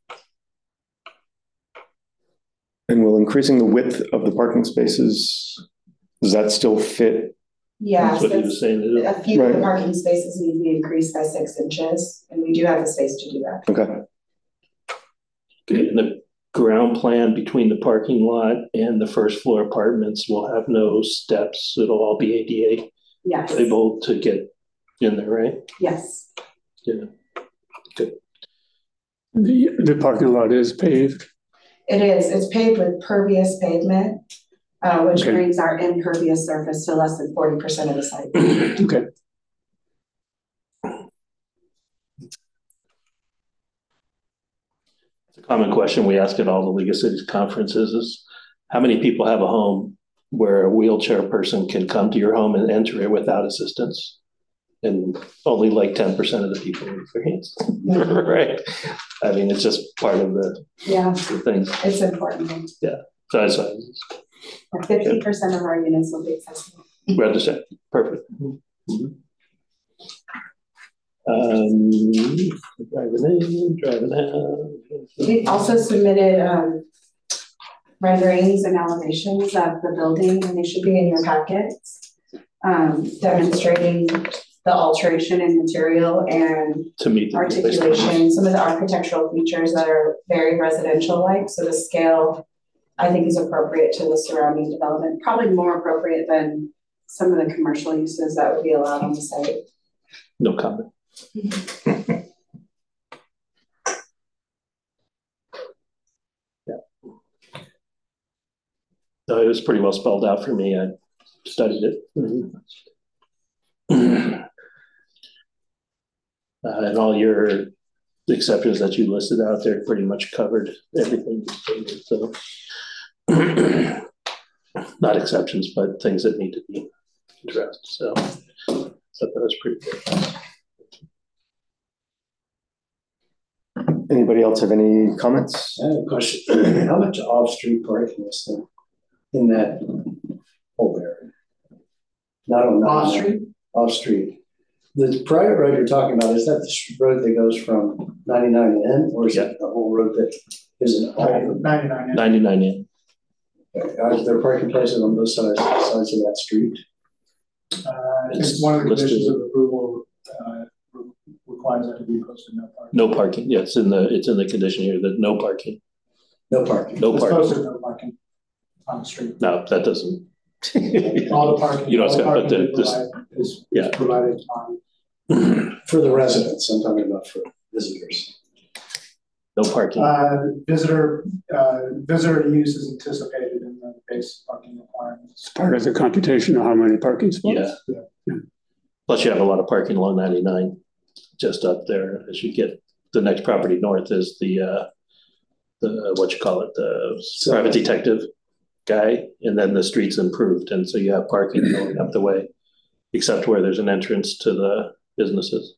And will increasing the width of the parking spaces, does that still fit? Yeah, That's what he so was saying. isn't it? a few of the Right. parking spaces need to be increased by six inches, and we do have the space to do that. Okay, Okay, and the ground plan between the parking lot and the first floor apartments will have no steps. It'll all be A D Yes, A able to get in there, right? yes, Yeah. The, the parking lot is paved. it is. It's paved with pervious pavement, uh, which Okay. brings our impervious surface to less than forty percent of the site. Okay. It's a common question we ask at all the League of Cities conferences is, how many people have a home where a wheelchair person can come to your home and enter it without assistance? And only like ten percent of the people raise their hands, right? I mean, it's just part of the, Yeah, the things. it's important. Yeah, so I so Fifty percent of our units will be accessible. we understand. Perfect. Mm-hmm. Um, driving in, driving out. We also submitted um, renderings and elevations of the building, and they should be in your packets, um, demonstrating the alteration in material and To meet the articulation, some of the architectural features that are very residential-like. So the scale, I think, is appropriate to the surrounding development, probably more appropriate than some of the commercial uses that would be allowed on the site. No comment. Yeah. So it was pretty well spelled out for me. I studied it. Mm-hmm. Uh, and all your exceptions that you listed out there pretty much covered everything. So not exceptions, but things that need to be addressed. So, so that was pretty good. Anybody else have any comments? I have a question. How much off-street parking is there in that whole area? Not on Off-street? Off-street. The private road you're talking about, is that the road that goes from ninety-nine in, or is Yeah. it the whole road that isn't all? ninety-nine. ninety-nine in. Is there parking places on both sides, sides of that street? Uh, I think It's one of the listed. conditions of approval uh, re- requires that to be posted no parking. No parking. Yeah, it's in the it's in the condition here that no parking. No parking. No It's parking. posted no parking on the street. No, that doesn't. All the parking. You know, all it's the got- but parking the- we this- provide is, Yeah. is provided on. For the residents, I'm talking about for visitors. No parking. Uh, visitor, uh, visitor use is anticipated in the base parking requirements. Part of the computation of how many parking spots. Yeah. Plus you have a lot of parking along ninety-nine, just up there as you get, the next property north is the, uh, the, what you call it, the private detective guy, and then the street's improved, and so you have parking going up the way, except where there's an entrance to the businesses.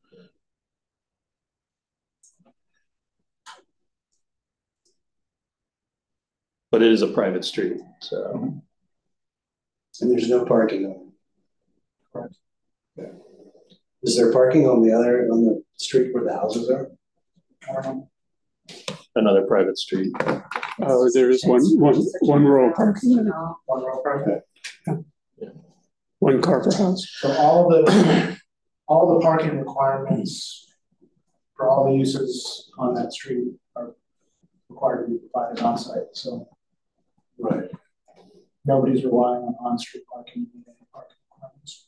But it is a private street, so. And there's no parking on it. Right. Yeah. Is there parking on the other, on the street where the houses are? Um, Another private street. Oh, there is one, one, one row of parking, One row parking. one car per house. So all the, all the parking requirements for all the uses on that street are required to be provided on site, so. Right. Nobody's relying on on-street parking, any parking requirements.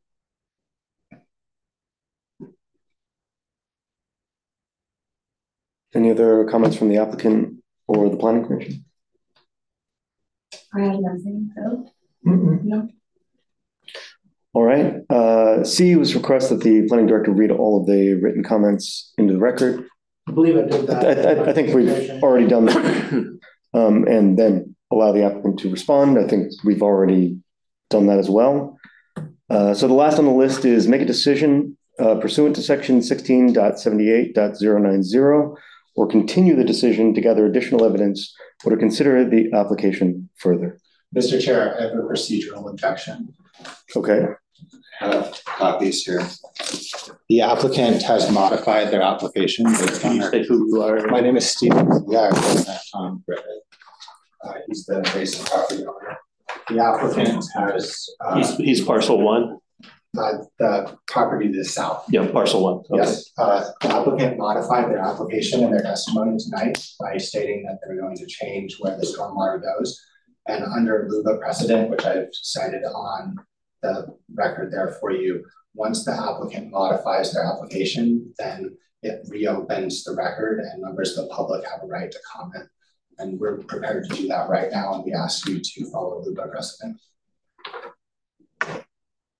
Any other comments from the applicant or the planning commission? I have nothing, Phil. No. All right, uh, C was request that the planning director read all of the written comments into the record. I believe I did I, that. I, I think we've already done that. Um, and then allow the applicant to respond. I think we've already done that as well. Uh, so the last on the list is make a decision uh, pursuant to section sixteen point seventy-eight point zero nine zero or continue the decision to gather additional evidence or to consider the application further. Mister Chair, I have a procedural objection. Okay. I have copies here. The applicant has modified their application based on their. Say who you are. My name is Stephen. Yeah, Tom Griffith. Uh, he's the basic property owner. The applicant has uh, He's, he's parcel one. uh, the property to the south. Yeah, parcel one. Okay. Yes, uh, the applicant modified their application and their testimony tonight by stating that they're going to change where the stormwater goes. And under L U B A precedent, which I've cited on the record there for you, once the applicant modifies their application, then it reopens the record and members of the public have a right to comment. And we're prepared to do that right now, and we ask you to follow L U B A precedent.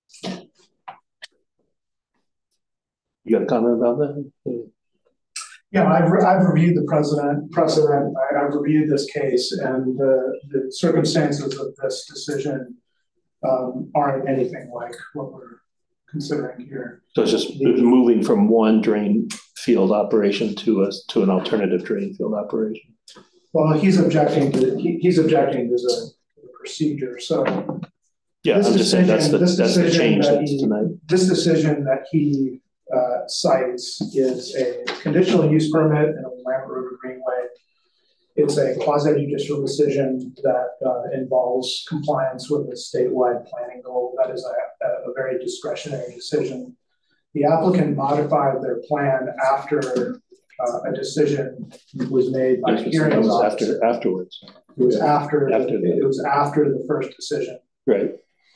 You got a comment about that? Yeah, I've, re- I've reviewed the precedent, precedent, I, I've reviewed this case, and the, the circumstances of this decision um, aren't anything like what we're considering here. So it's just moving from one drain field operation to a, to an alternative drain field operation. Well, he's objecting to, he, he's objecting to the the procedure, so. Yeah, I'm this just saying that's the, decision- that's this the decision change that that's he- tonight. This decision that he uh, cites is a conditional use permit in a Willamette River Greenway. It's a quasi judicial decision that uh, involves compliance with a statewide planning goal. That is a, a very discretionary decision. The applicant modified their plan after uh, a decision was made by the That hearings was officer. after, afterwards, It was after, After the- it was after the first decision. right?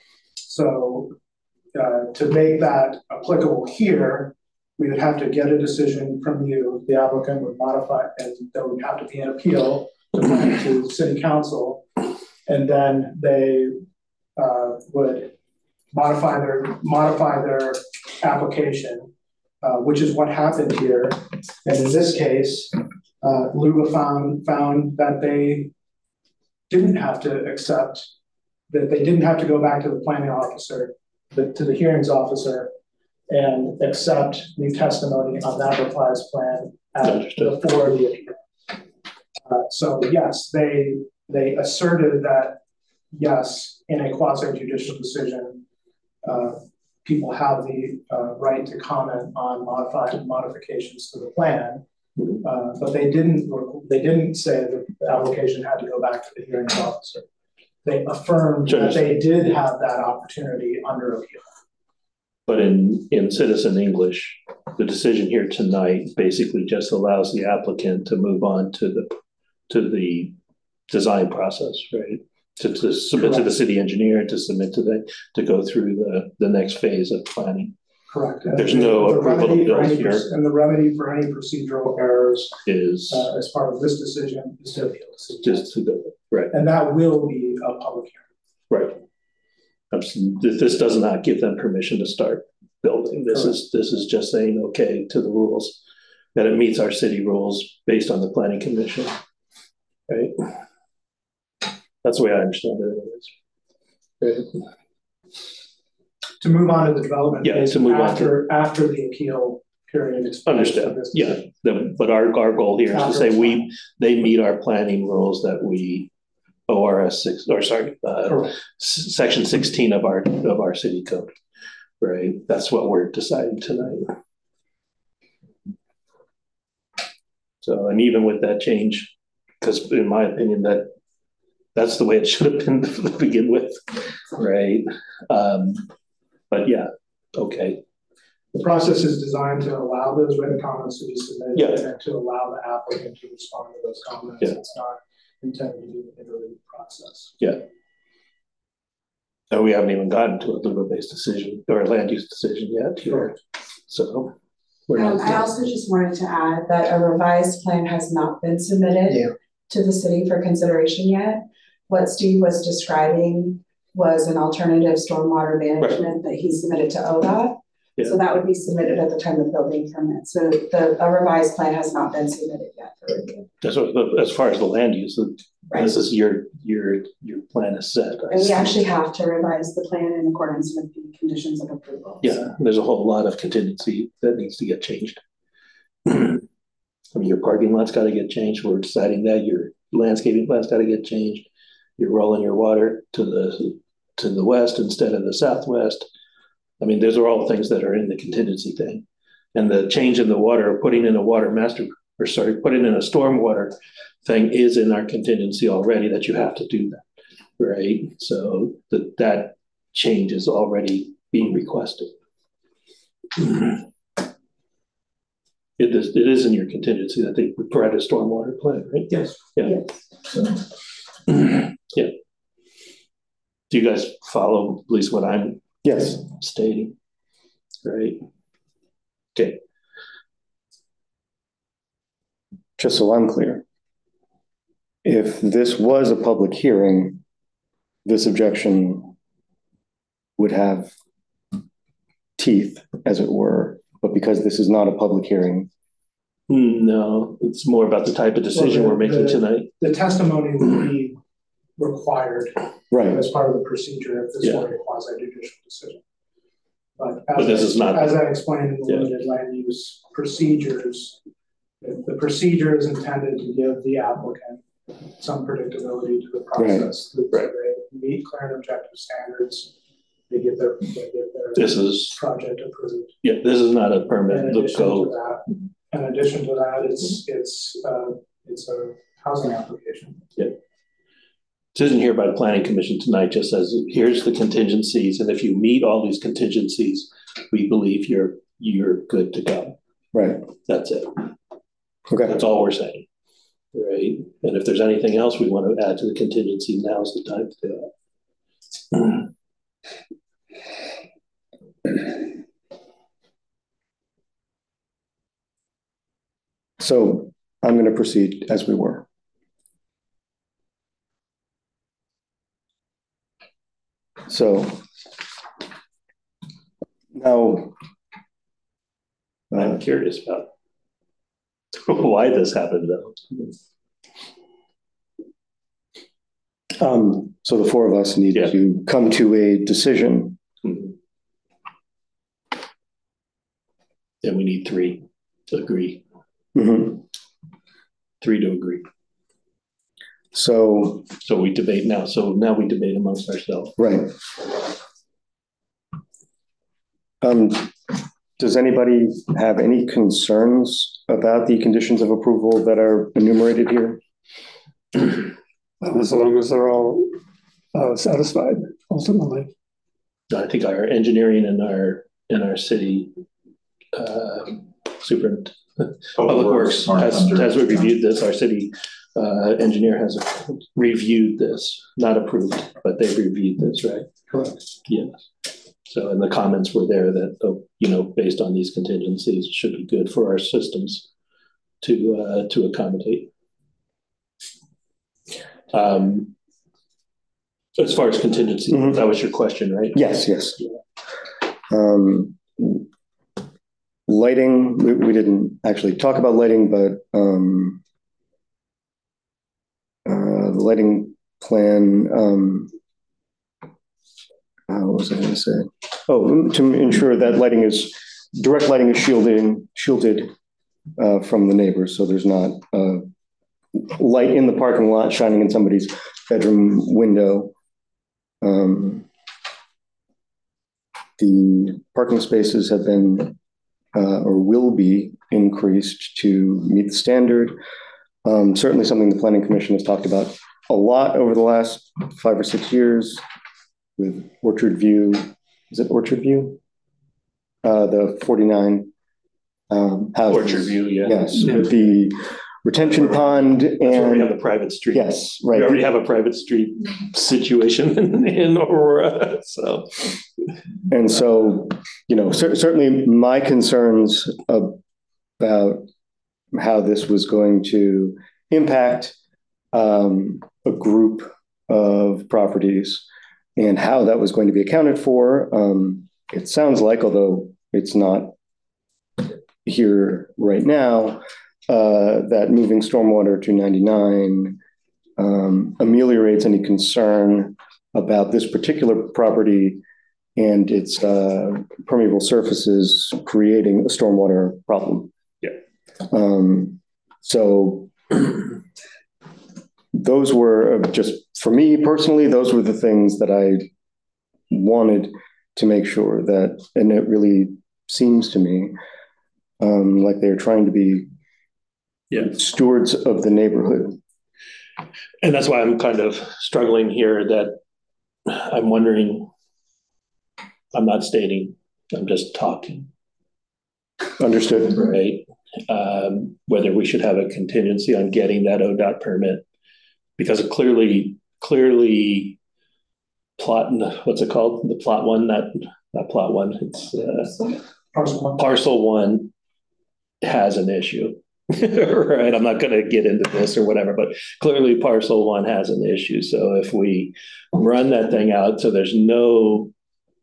So uh, to make that applicable here, we would have to get a decision from you. The applicant would modify, and there would have to be an appeal to bring to city council. And then they uh, would modify their, modify their application, uh, which is what happened here. And in this case, uh, Luba found, found that they didn't have to accept, that they didn't have to go back to the planning officer, the, to the hearings officer, and accept new testimony on that revised plan at, before the appeal. Uh, so yes, they they asserted that yes, in a quasi judicial decision, uh, people have the uh, right to comment on modified modifications to the plan, uh, but they didn't they didn't say that the application had to go back to the hearings officer. They affirmed Sure. that they did have that opportunity under appeal. But in, in citizen English, the decision here tonight basically just allows the applicant to move on to the, to the design process, right? To, to submit to the city engineer, to submit to the, to go through the, the next phase of planning. Correct. There's And no the approval remedy of for bills any here. proc- And the remedy for any procedural errors Is uh, as part of this decision is to appeal the city. just to go, right, And that will be a public hearing. right. Absolutely. This does not give them permission to start building. This is, this is just saying, okay, to the rules, that it meets our city rules based on the planning commission, right? That's the way I understand it anyways. Right. To move on to the development. Yeah, phase to move on to- after, after the appeal period. expires for Understand, this yeah, decision. the, but our, our goal here is to After say it's we, done. they meet our planning rules that we, O R S six, or sorry, uh, Correct. s- section sixteen of our, of our city code, right? That's what we're deciding tonight. So, and even with that change, because in my opinion, that, that's the way it should have been to begin with, right? Um, but yeah, okay, The process is designed to allow those written comments to be submitted Yeah. and to allow the applicant to respond to those comments. Yeah. It's not intended to be an iterative process. and we haven't even gotten to a Luba-based decision or a land use decision yet here, so. We're Um, not. I also just wanted to add that a revised plan has not been submitted Yeah. to the city for consideration yet. What Steve was describing was an alternative stormwater management that he submitted to O D O T. Yeah. So that would be submitted at the time of building permit. So the, a revised plan has not been submitted yet for review. As, as far as the land use, Right. this is your, your, your plan is set. I And we see. actually have to revise the plan in accordance with the conditions of approval. Yeah, there's a whole lot of contingency that needs to get changed. I mean, your parking lot's gotta get changed, we're deciding that, your landscaping plan's gotta get changed. You're rolling your water to the, to the west instead of the southwest. I mean, those are all things that are in the contingency thing. And the change in the water, putting in a water master, or sorry, putting in a stormwater thing is in our contingency already, that you have to do that, right? So that, that change is already being requested. It is, it is in your contingency that they provide a stormwater plan, right? Yes. Yeah. So, yeah. Do you guys follow at least what I'm Yes. stating? Right. Okay. Just so I'm clear. If this was a public hearing, this objection would have teeth, as it were, but because this is not a public hearing, No, it's more about the type of decision Well, the- we're making the- tonight. The testimony would be required Right. as part of the procedure if this Yeah. were a quasi judicial decision. But But as this I, is not- as I explained in the Yeah. limited land use procedures, the, the procedure is intended to give the applicant some predictability to the process. That Right. They meet clear and objective standards, they get their, they get their This is, project approved. yeah, this is not a In permit, the addition to go. that, in addition to that, it's, it's, uh, it's a housing application. It isn't here by the planning commission tonight, just says, here's the contingencies, and if you meet all these contingencies, we believe you're, you're good to go. Right. That's it. Okay. That's all we're saying. Right, and if there's anything else we want to add to the contingency, now's the time to do it. So I'm going to proceed as we were. So now I'm uh, curious about why this happened though. um, so the four of us need Yeah. to come to a decision. Mhm. And we need three to agree, Mhm. three to agree. So, So we debate now. So now we debate amongst ourselves. right. Um, does anybody have any concerns about the conditions of approval that are enumerated here? As long as they're all uh, satisfied, ultimately. I think our engineering and our, and our city uh, super, Public Works has, has reviewed this. Our city uh, engineer has reviewed this, not approved, but they've reviewed this, right? Correct. Yes. So, and the comments were there that, oh, you know, based on these contingencies, it should be good for our systems to, uh, to accommodate. Um, as far as contingency, Mhm. that was your question, right? Yes, yes. Um, lighting, we, we didn't actually talk about lighting, but um, uh, the lighting plan, um, uh, what was I going to say? Oh, to ensure that lighting is, direct lighting is shielded, shielded uh, from the neighbors, so there's not uh, light in the parking lot shining in somebody's bedroom window. Um, the parking spaces have been uh, or will be increased to meet the standard. Um, certainly something the Planning Commission has talked about a lot over the last five or six years with Orchard View. Is it Orchard View? Uh, the forty-nine um, houses. Orchard View, yeah. Yes, with the retention pond That's where we have and, a private street. yes, We right. already have a private street situation in, in Aurora, so. And so, you know, cer- certainly my concerns about how this was going to impact um, a group of properties and how that was going to be accounted for. Um, it sounds like, although it's not here right now, uh, that moving stormwater to ninety-nine um, ameliorates any concern about this particular property and its uh, permeable surfaces creating a stormwater problem. Yeah. Um, so those were just, for me personally, those were the things that I wanted to make sure that, and it really seems to me um, like they're trying to be Yeah. stewards of the neighborhood. And that's why I'm kind of struggling here, that I'm wondering, I'm not stating, I'm just talking, Understood. right? Um, whether we should have a contingency on getting that O D O T permit, because it clearly, clearly plot, what's it called? The plot one, not, not plot one, it's uh, Parcel one. parcel one has an issue. Right, I'm not going to get into this or whatever, but clearly parcel one has an issue. So if we run that thing out, so there's no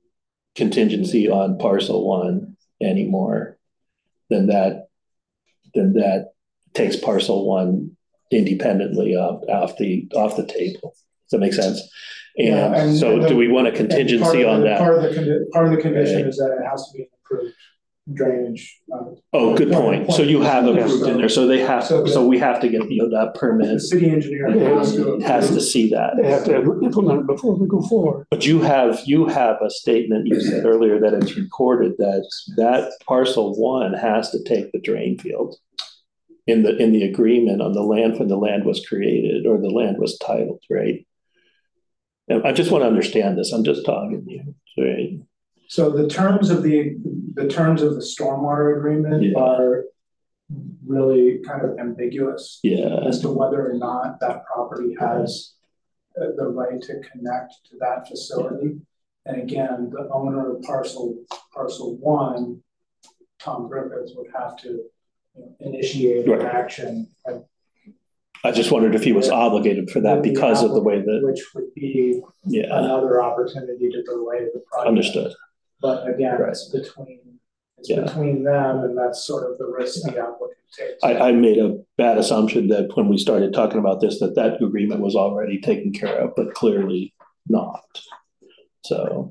contingency on parcel one anymore, then that then that takes parcel one independently off, off the, off the table. Does that make sense? Yeah, And and- so and the- do we want a And part contingency of on the- that? Part of the, condi- part of the condition Right. is that it has to be an approved drainage. uh, Oh, good point. So you have approved in there, so they have, So the- so we have to get the, that The permit, city engineer has to. has to see that. They have to implement it before we go forward. But you have, you have a statement you said earlier that it's recorded that that parcel one has to take the drain field in the, in the agreement on the land when the land was created or the land was titled, right? And I just want to understand this. I'm just talking to you, right? So the terms of the, the terms of the stormwater agreement Yeah. are really kind of ambiguous Yeah, as to whether or not that property has uh, the right to connect to that facility. And again, the owner of parcel, parcel one, Tom Griffiths, would have to, you know, initiate an Right. action. uh, I just wondered if he was obligated for that with the because of the way applicant, that, Which would be yeah, another opportunity to delay the project. understood. But again, Right. it's between, it's Yeah. between them, and that's sort of the risk the applicant takes. I, I made a bad assumption that when we started talking about this, that that agreement was already taken care of, but clearly not. So,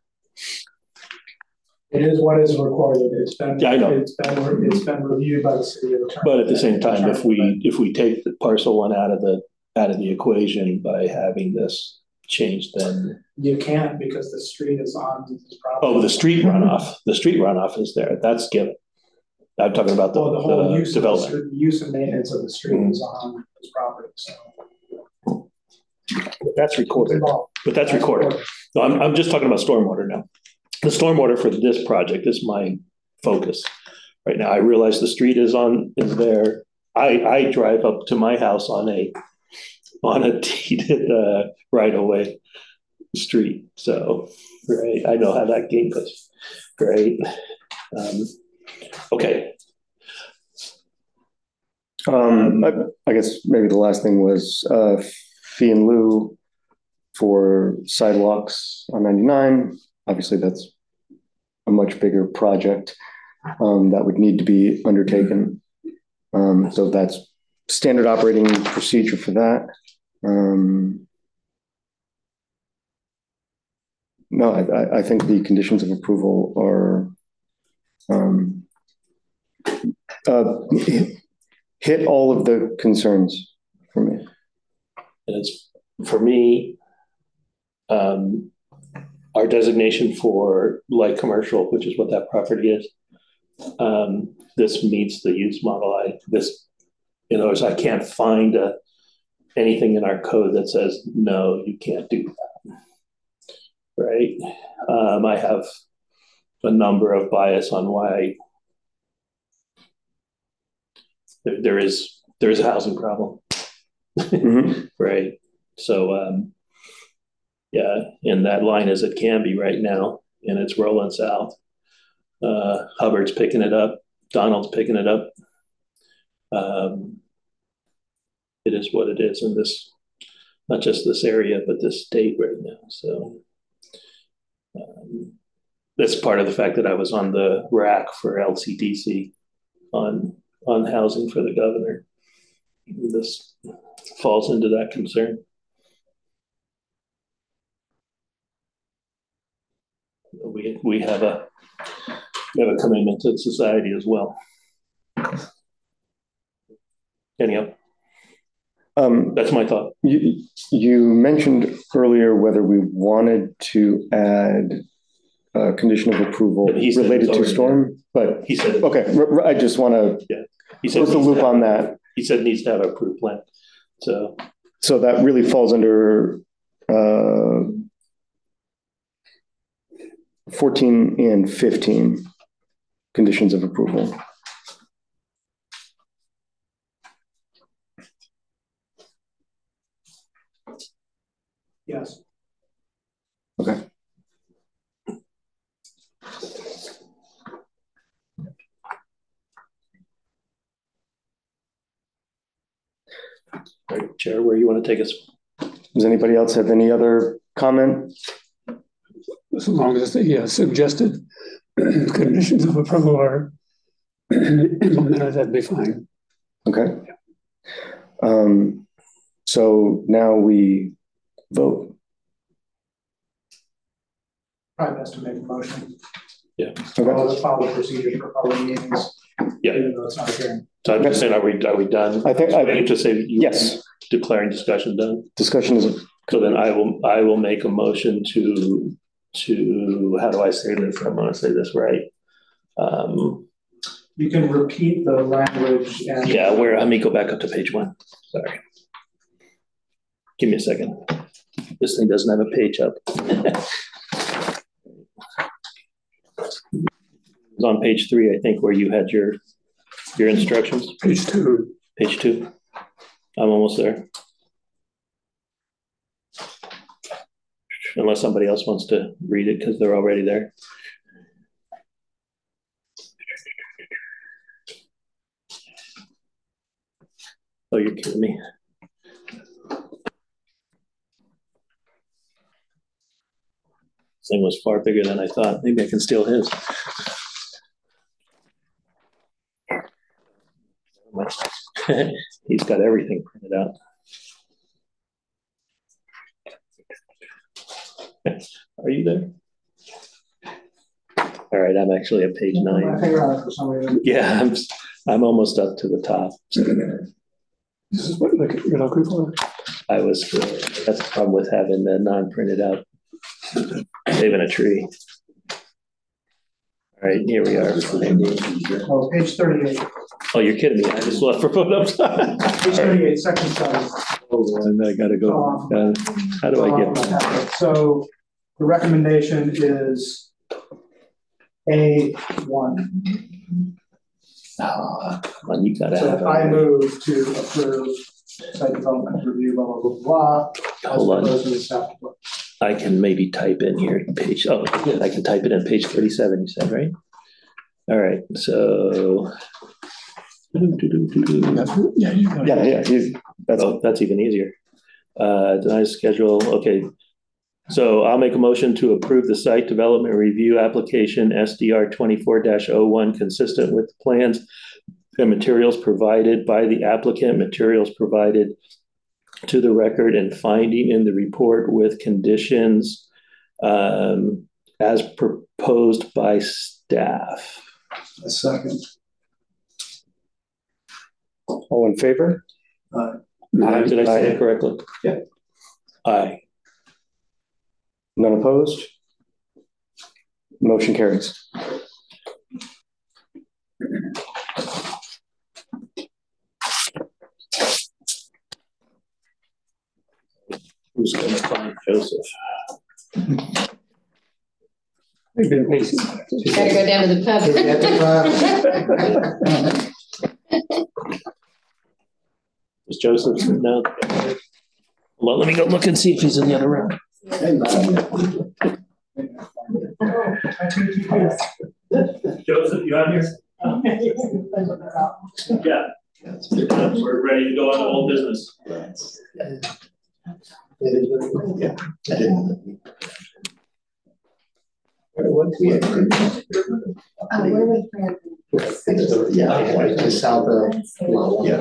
It is what is recorded, it's been, Yeah, I know. it's been, it's been reviewed by the city attorney. but at the same time, if we, if we take the parcel one out of the, out of the equation by having this changed, then, You can't, because the street is on this property. oh, the street runoff, the street runoff is there, that's given. I'm talking about the, Well, the whole the use of the, development. street- use and maintenance of the street is on this property, so. That's recorded, but that's recorded. No, I'm, I'm just talking about stormwater now. The stormwater for this project is my focus right now. I realize the street is on, is there. I, I drive up to my house on a, on a deeded, uh, right away street. So, right, I know how that game goes. Great. Um, okay. Um, I, I guess maybe the last thing was, uh, fee in lieu for sidewalks on ninety-nine. Obviously, that's a much bigger project, um, that would need to be undertaken. Um, so that's standard operating procedure for that. Um, no, I, I, I think the conditions of approval are, um, uh, hit all of the concerns for me. And it's, for me, um, our designation for light commercial, which is what that property is, um, this meets the use model. I, this, in other words, I can't find a, anything in our code that says, no, you can't do that. Right? Um, I have a number of bias on why there, there is, there is a housing problem. Mm-hmm. Right. So, um, yeah, and that line as it can be right now, and it's rolling south. Uh, Hubbard's picking it up. Donald's picking it up. Um, it is what it is in this, not just this area, but this state right now. So um, that's part of the fact that I was on the rack for L C D C on on housing for the governor. This falls into that concern. We we have a we have a commitment to society as well. Anyhow, Um, that's my thought. You, you mentioned earlier whether we wanted to add a condition of approval He said related it's to already storm, but, He said okay, r- r- I just want to he said close the needs loop to have- on that. He said needs to have an approved plan. So So that really falls under uh, fourteen and fifteen conditions of approval. Yes. Okay. all right, Chair, where you want to take us? Does anybody else have any other comment? As long as the uh, suggested conditions of approval are No, that'd be fine. Okay. Um, so now we vote. Probably best to make a motion. Yeah. Follow the, follow the procedures for public meetings. Yeah. Even though it's not a hearing. So I'm just saying, are we, are we done? I think, I Waiting to say you yes, declaring discussion done. discussion is, So then I will, I will make a motion to, to, how do I say this? I'm gonna say this right. Um, You can repeat the language and. yeah, where, let me go back up to page one. Sorry. Give me a second. This thing doesn't have a page up. It's on page three, I think, where you had your, your instructions. Page two. Page two. I'm almost there. Unless somebody else wants to read it because they're already there. Oh, you're kidding me. This thing was far bigger than I thought. Maybe I can steal his. He's got everything printed out. Are you there? All right, I'm actually at page nine. My finger on it for some reason. Yeah, I'm, I'm almost up to the top. This is what you're looking for? I was, uh, that's the problem with having the non-printed out. Saving a tree. All right, here we are. Oh, page thirty-eight. Oh, you're kidding me. I just left for photos. Page thirty-eight, section seven. Oh, and I gotta go. Uh, how do I get that? So the recommendation is A one. Oh, come on, you gotta So have I it. move to approve site development review, blah, blah, blah, blah. Hold on. As opposed to the staff report. I can maybe type in here, page, oh, I can type it in page thirty-seven, you said, right? All right, so. yeah, yeah, he's, that's, Oh, that's even easier. Uh, deny schedule, okay. So I'll make a motion to approve the site development review application S D R twenty-four dash oh one consistent with the plans and materials provided by the applicant, materials provided to the record and finding in the report with conditions um, as proposed by staff. A second. all in favor? Did I say it correctly? Yeah. Aye. None opposed? Motion carries. Who's gonna find Joseph? We've been patient. Gotta go down to the pub. Is Joseph no? Well, let me go look and see if he's in the other room. Joseph, you out here? Yeah. We're ready to go on to old business. Yeah. What we Uh, where was Brandon? Yeah, just south of. Yeah.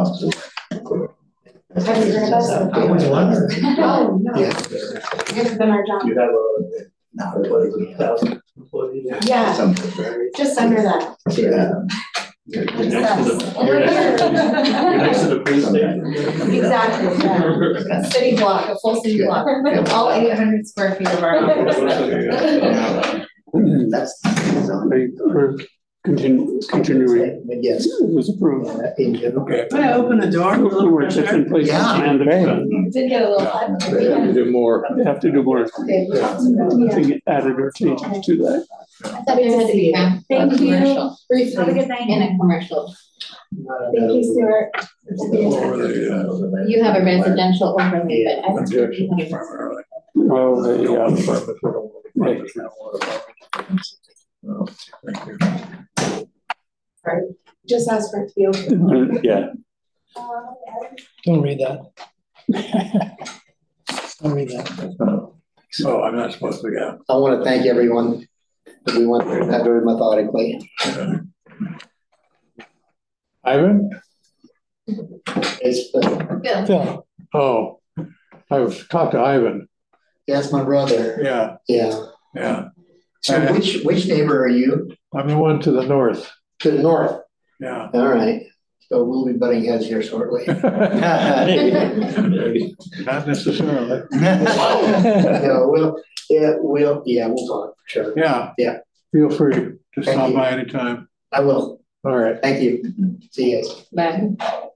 Have you heard of us? I was wondering. Oh, no. Yeah. This has been our job. You have a thousand employees? Yeah, just under that. Yeah. You're next to the, you're next, you're next to the police station. Exactly, yeah. A city block, a full city block, all eight hundred square feet of our office. That's. We're continu- continuing. Yes. It was approved. Okay. Can I open the door? We're just in place. Yeah. And Did get a little hot. They have to do more. they have to do more. Nothing added or changed to that. I thought it had to be a Thank you. commercial, briefly, Have a good night. in a commercial. Thank you, Stuart. You have a residential overlay, but I don't. Objection. think you have- Oh, the, um, right. Just ask for it to be open. Yeah. Don't read that. Don't read that. Oh, I'm not supposed to go. I want to thank everyone that we went through that very methodically. Ivan? It's, uh, Phil, Oh, I've talked to Ivan. that's my brother. Yeah, Yeah. yeah. So which, which neighbor are you? I'm the one to the north. To the north. Yeah. All right. So we'll be butting heads here shortly. Not necessarily. No, we'll, yeah, we'll, yeah, we'll talk, for sure. Yeah. Yeah. Feel free to Thank stop you. by anytime. I will. All right. Thank you. See you guys. Bye.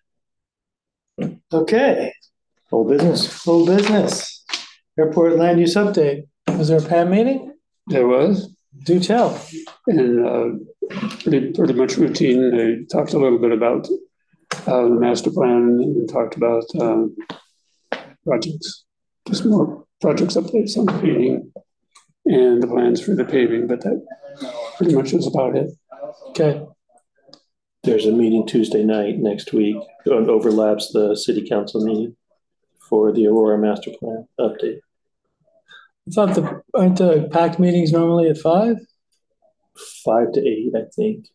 okay, Old business. full business. Airport land use update. Was there a P A M meeting? There was, Do tell. and uh, pretty, pretty much routine. They talked a little bit about uh, the master plan and talked about um, projects, just more projects updates on the paving and the plans for the paving, but that pretty much is about it. Okay, There's a meeting Tuesday night next week. It overlaps the city council meeting for the Aurora master plan update. I thought the, aren't the packed meetings normally at five? Five to eight, I think.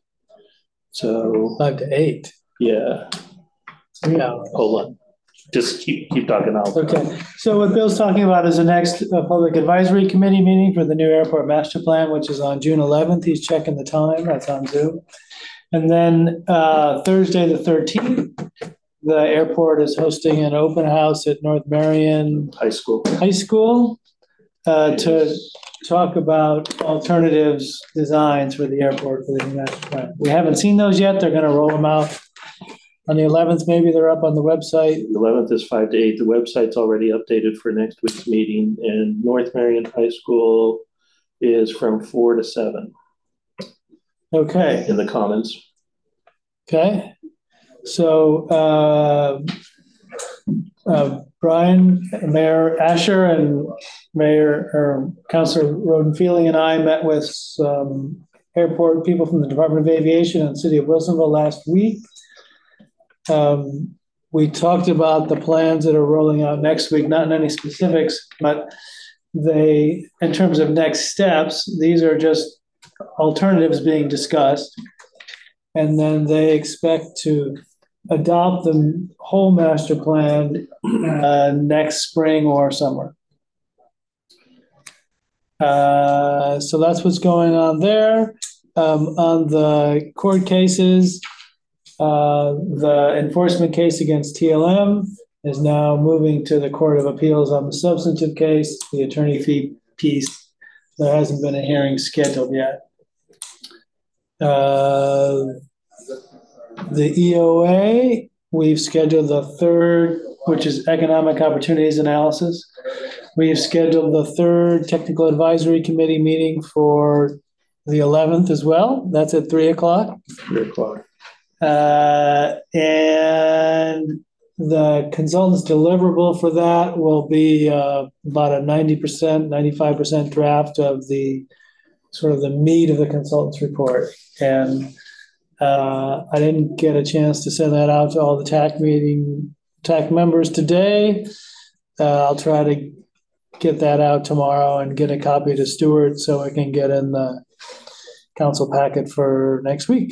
So, Five to eight. yeah, Three hours. hold on. Just keep, keep talking. I'll. Okay, so what Bill's talking about is the next uh, Public Advisory Committee meeting for the new airport master plan, which is on June eleventh. He's checking the time, that's on Zoom. And then uh, Thursday, the thirteenth, the airport is hosting an open house at North Marion High school. High School uh, to talk about alternatives designs for the airport for the new master plan. We haven't seen those yet. They're gonna roll them out on the eleventh. Maybe they're up on the website. The eleventh is five to eight. The website's already updated for next week's meeting, and North Marion High School is from four to seven Okay, in the Commons. okay. So uh, uh, Brian, Mayor Asher, and Mayor or Councilor Roden Feeling and I met with some airport people from the Department of Aviation and City of Wilsonville last week. Um, we talked about the plans that are rolling out next week, not in any specifics, but they, in terms of next steps, these are just alternatives being discussed. And then they expect to adopt the whole master plan uh, next spring or summer. Uh, so that's what's going on there. Um, on the court cases, uh, the enforcement case against T L M is now moving to the Court of Appeals on the substantive case. The attorney fee piece, there hasn't been a hearing scheduled yet. Uh, the E O A, we've scheduled the third, which is Economic Opportunities Analysis. We've scheduled the third Technical Advisory Committee meeting for the eleventh as well. That's at three o'clock. Three o'clock. Uh, and the consultant's deliverable for that will be uh, about a ninety percent, ninety-five percent draft of the sort of the meat of the consultant's report. And uh, I didn't get a chance to send that out to all the T A C meeting, T A C members today. Uh, I'll try to get that out tomorrow and get a copy to Stuart so I can get in the council packet for next week.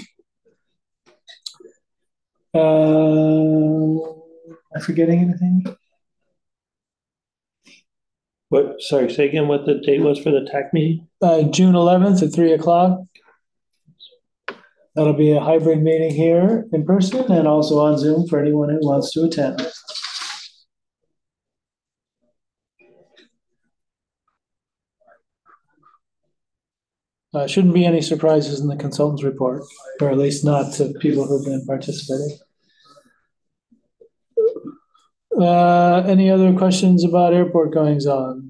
Uh, am I forgetting anything? What, sorry, say again what the date was for the T A C meeting? Uh, June eleventh at three o'clock. That'll be a hybrid meeting here in person and also on Zoom for anyone who wants to attend. Uh, shouldn't be any surprises in the consultant's report, or at least not to people who've been participating. Uh, any other questions about airport goings on?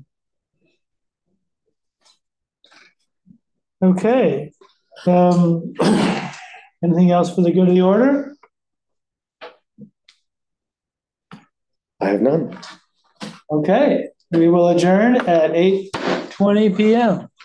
Okay. Um, anything else for the good of the order? I have none. Okay, we will adjourn at eight twenty p m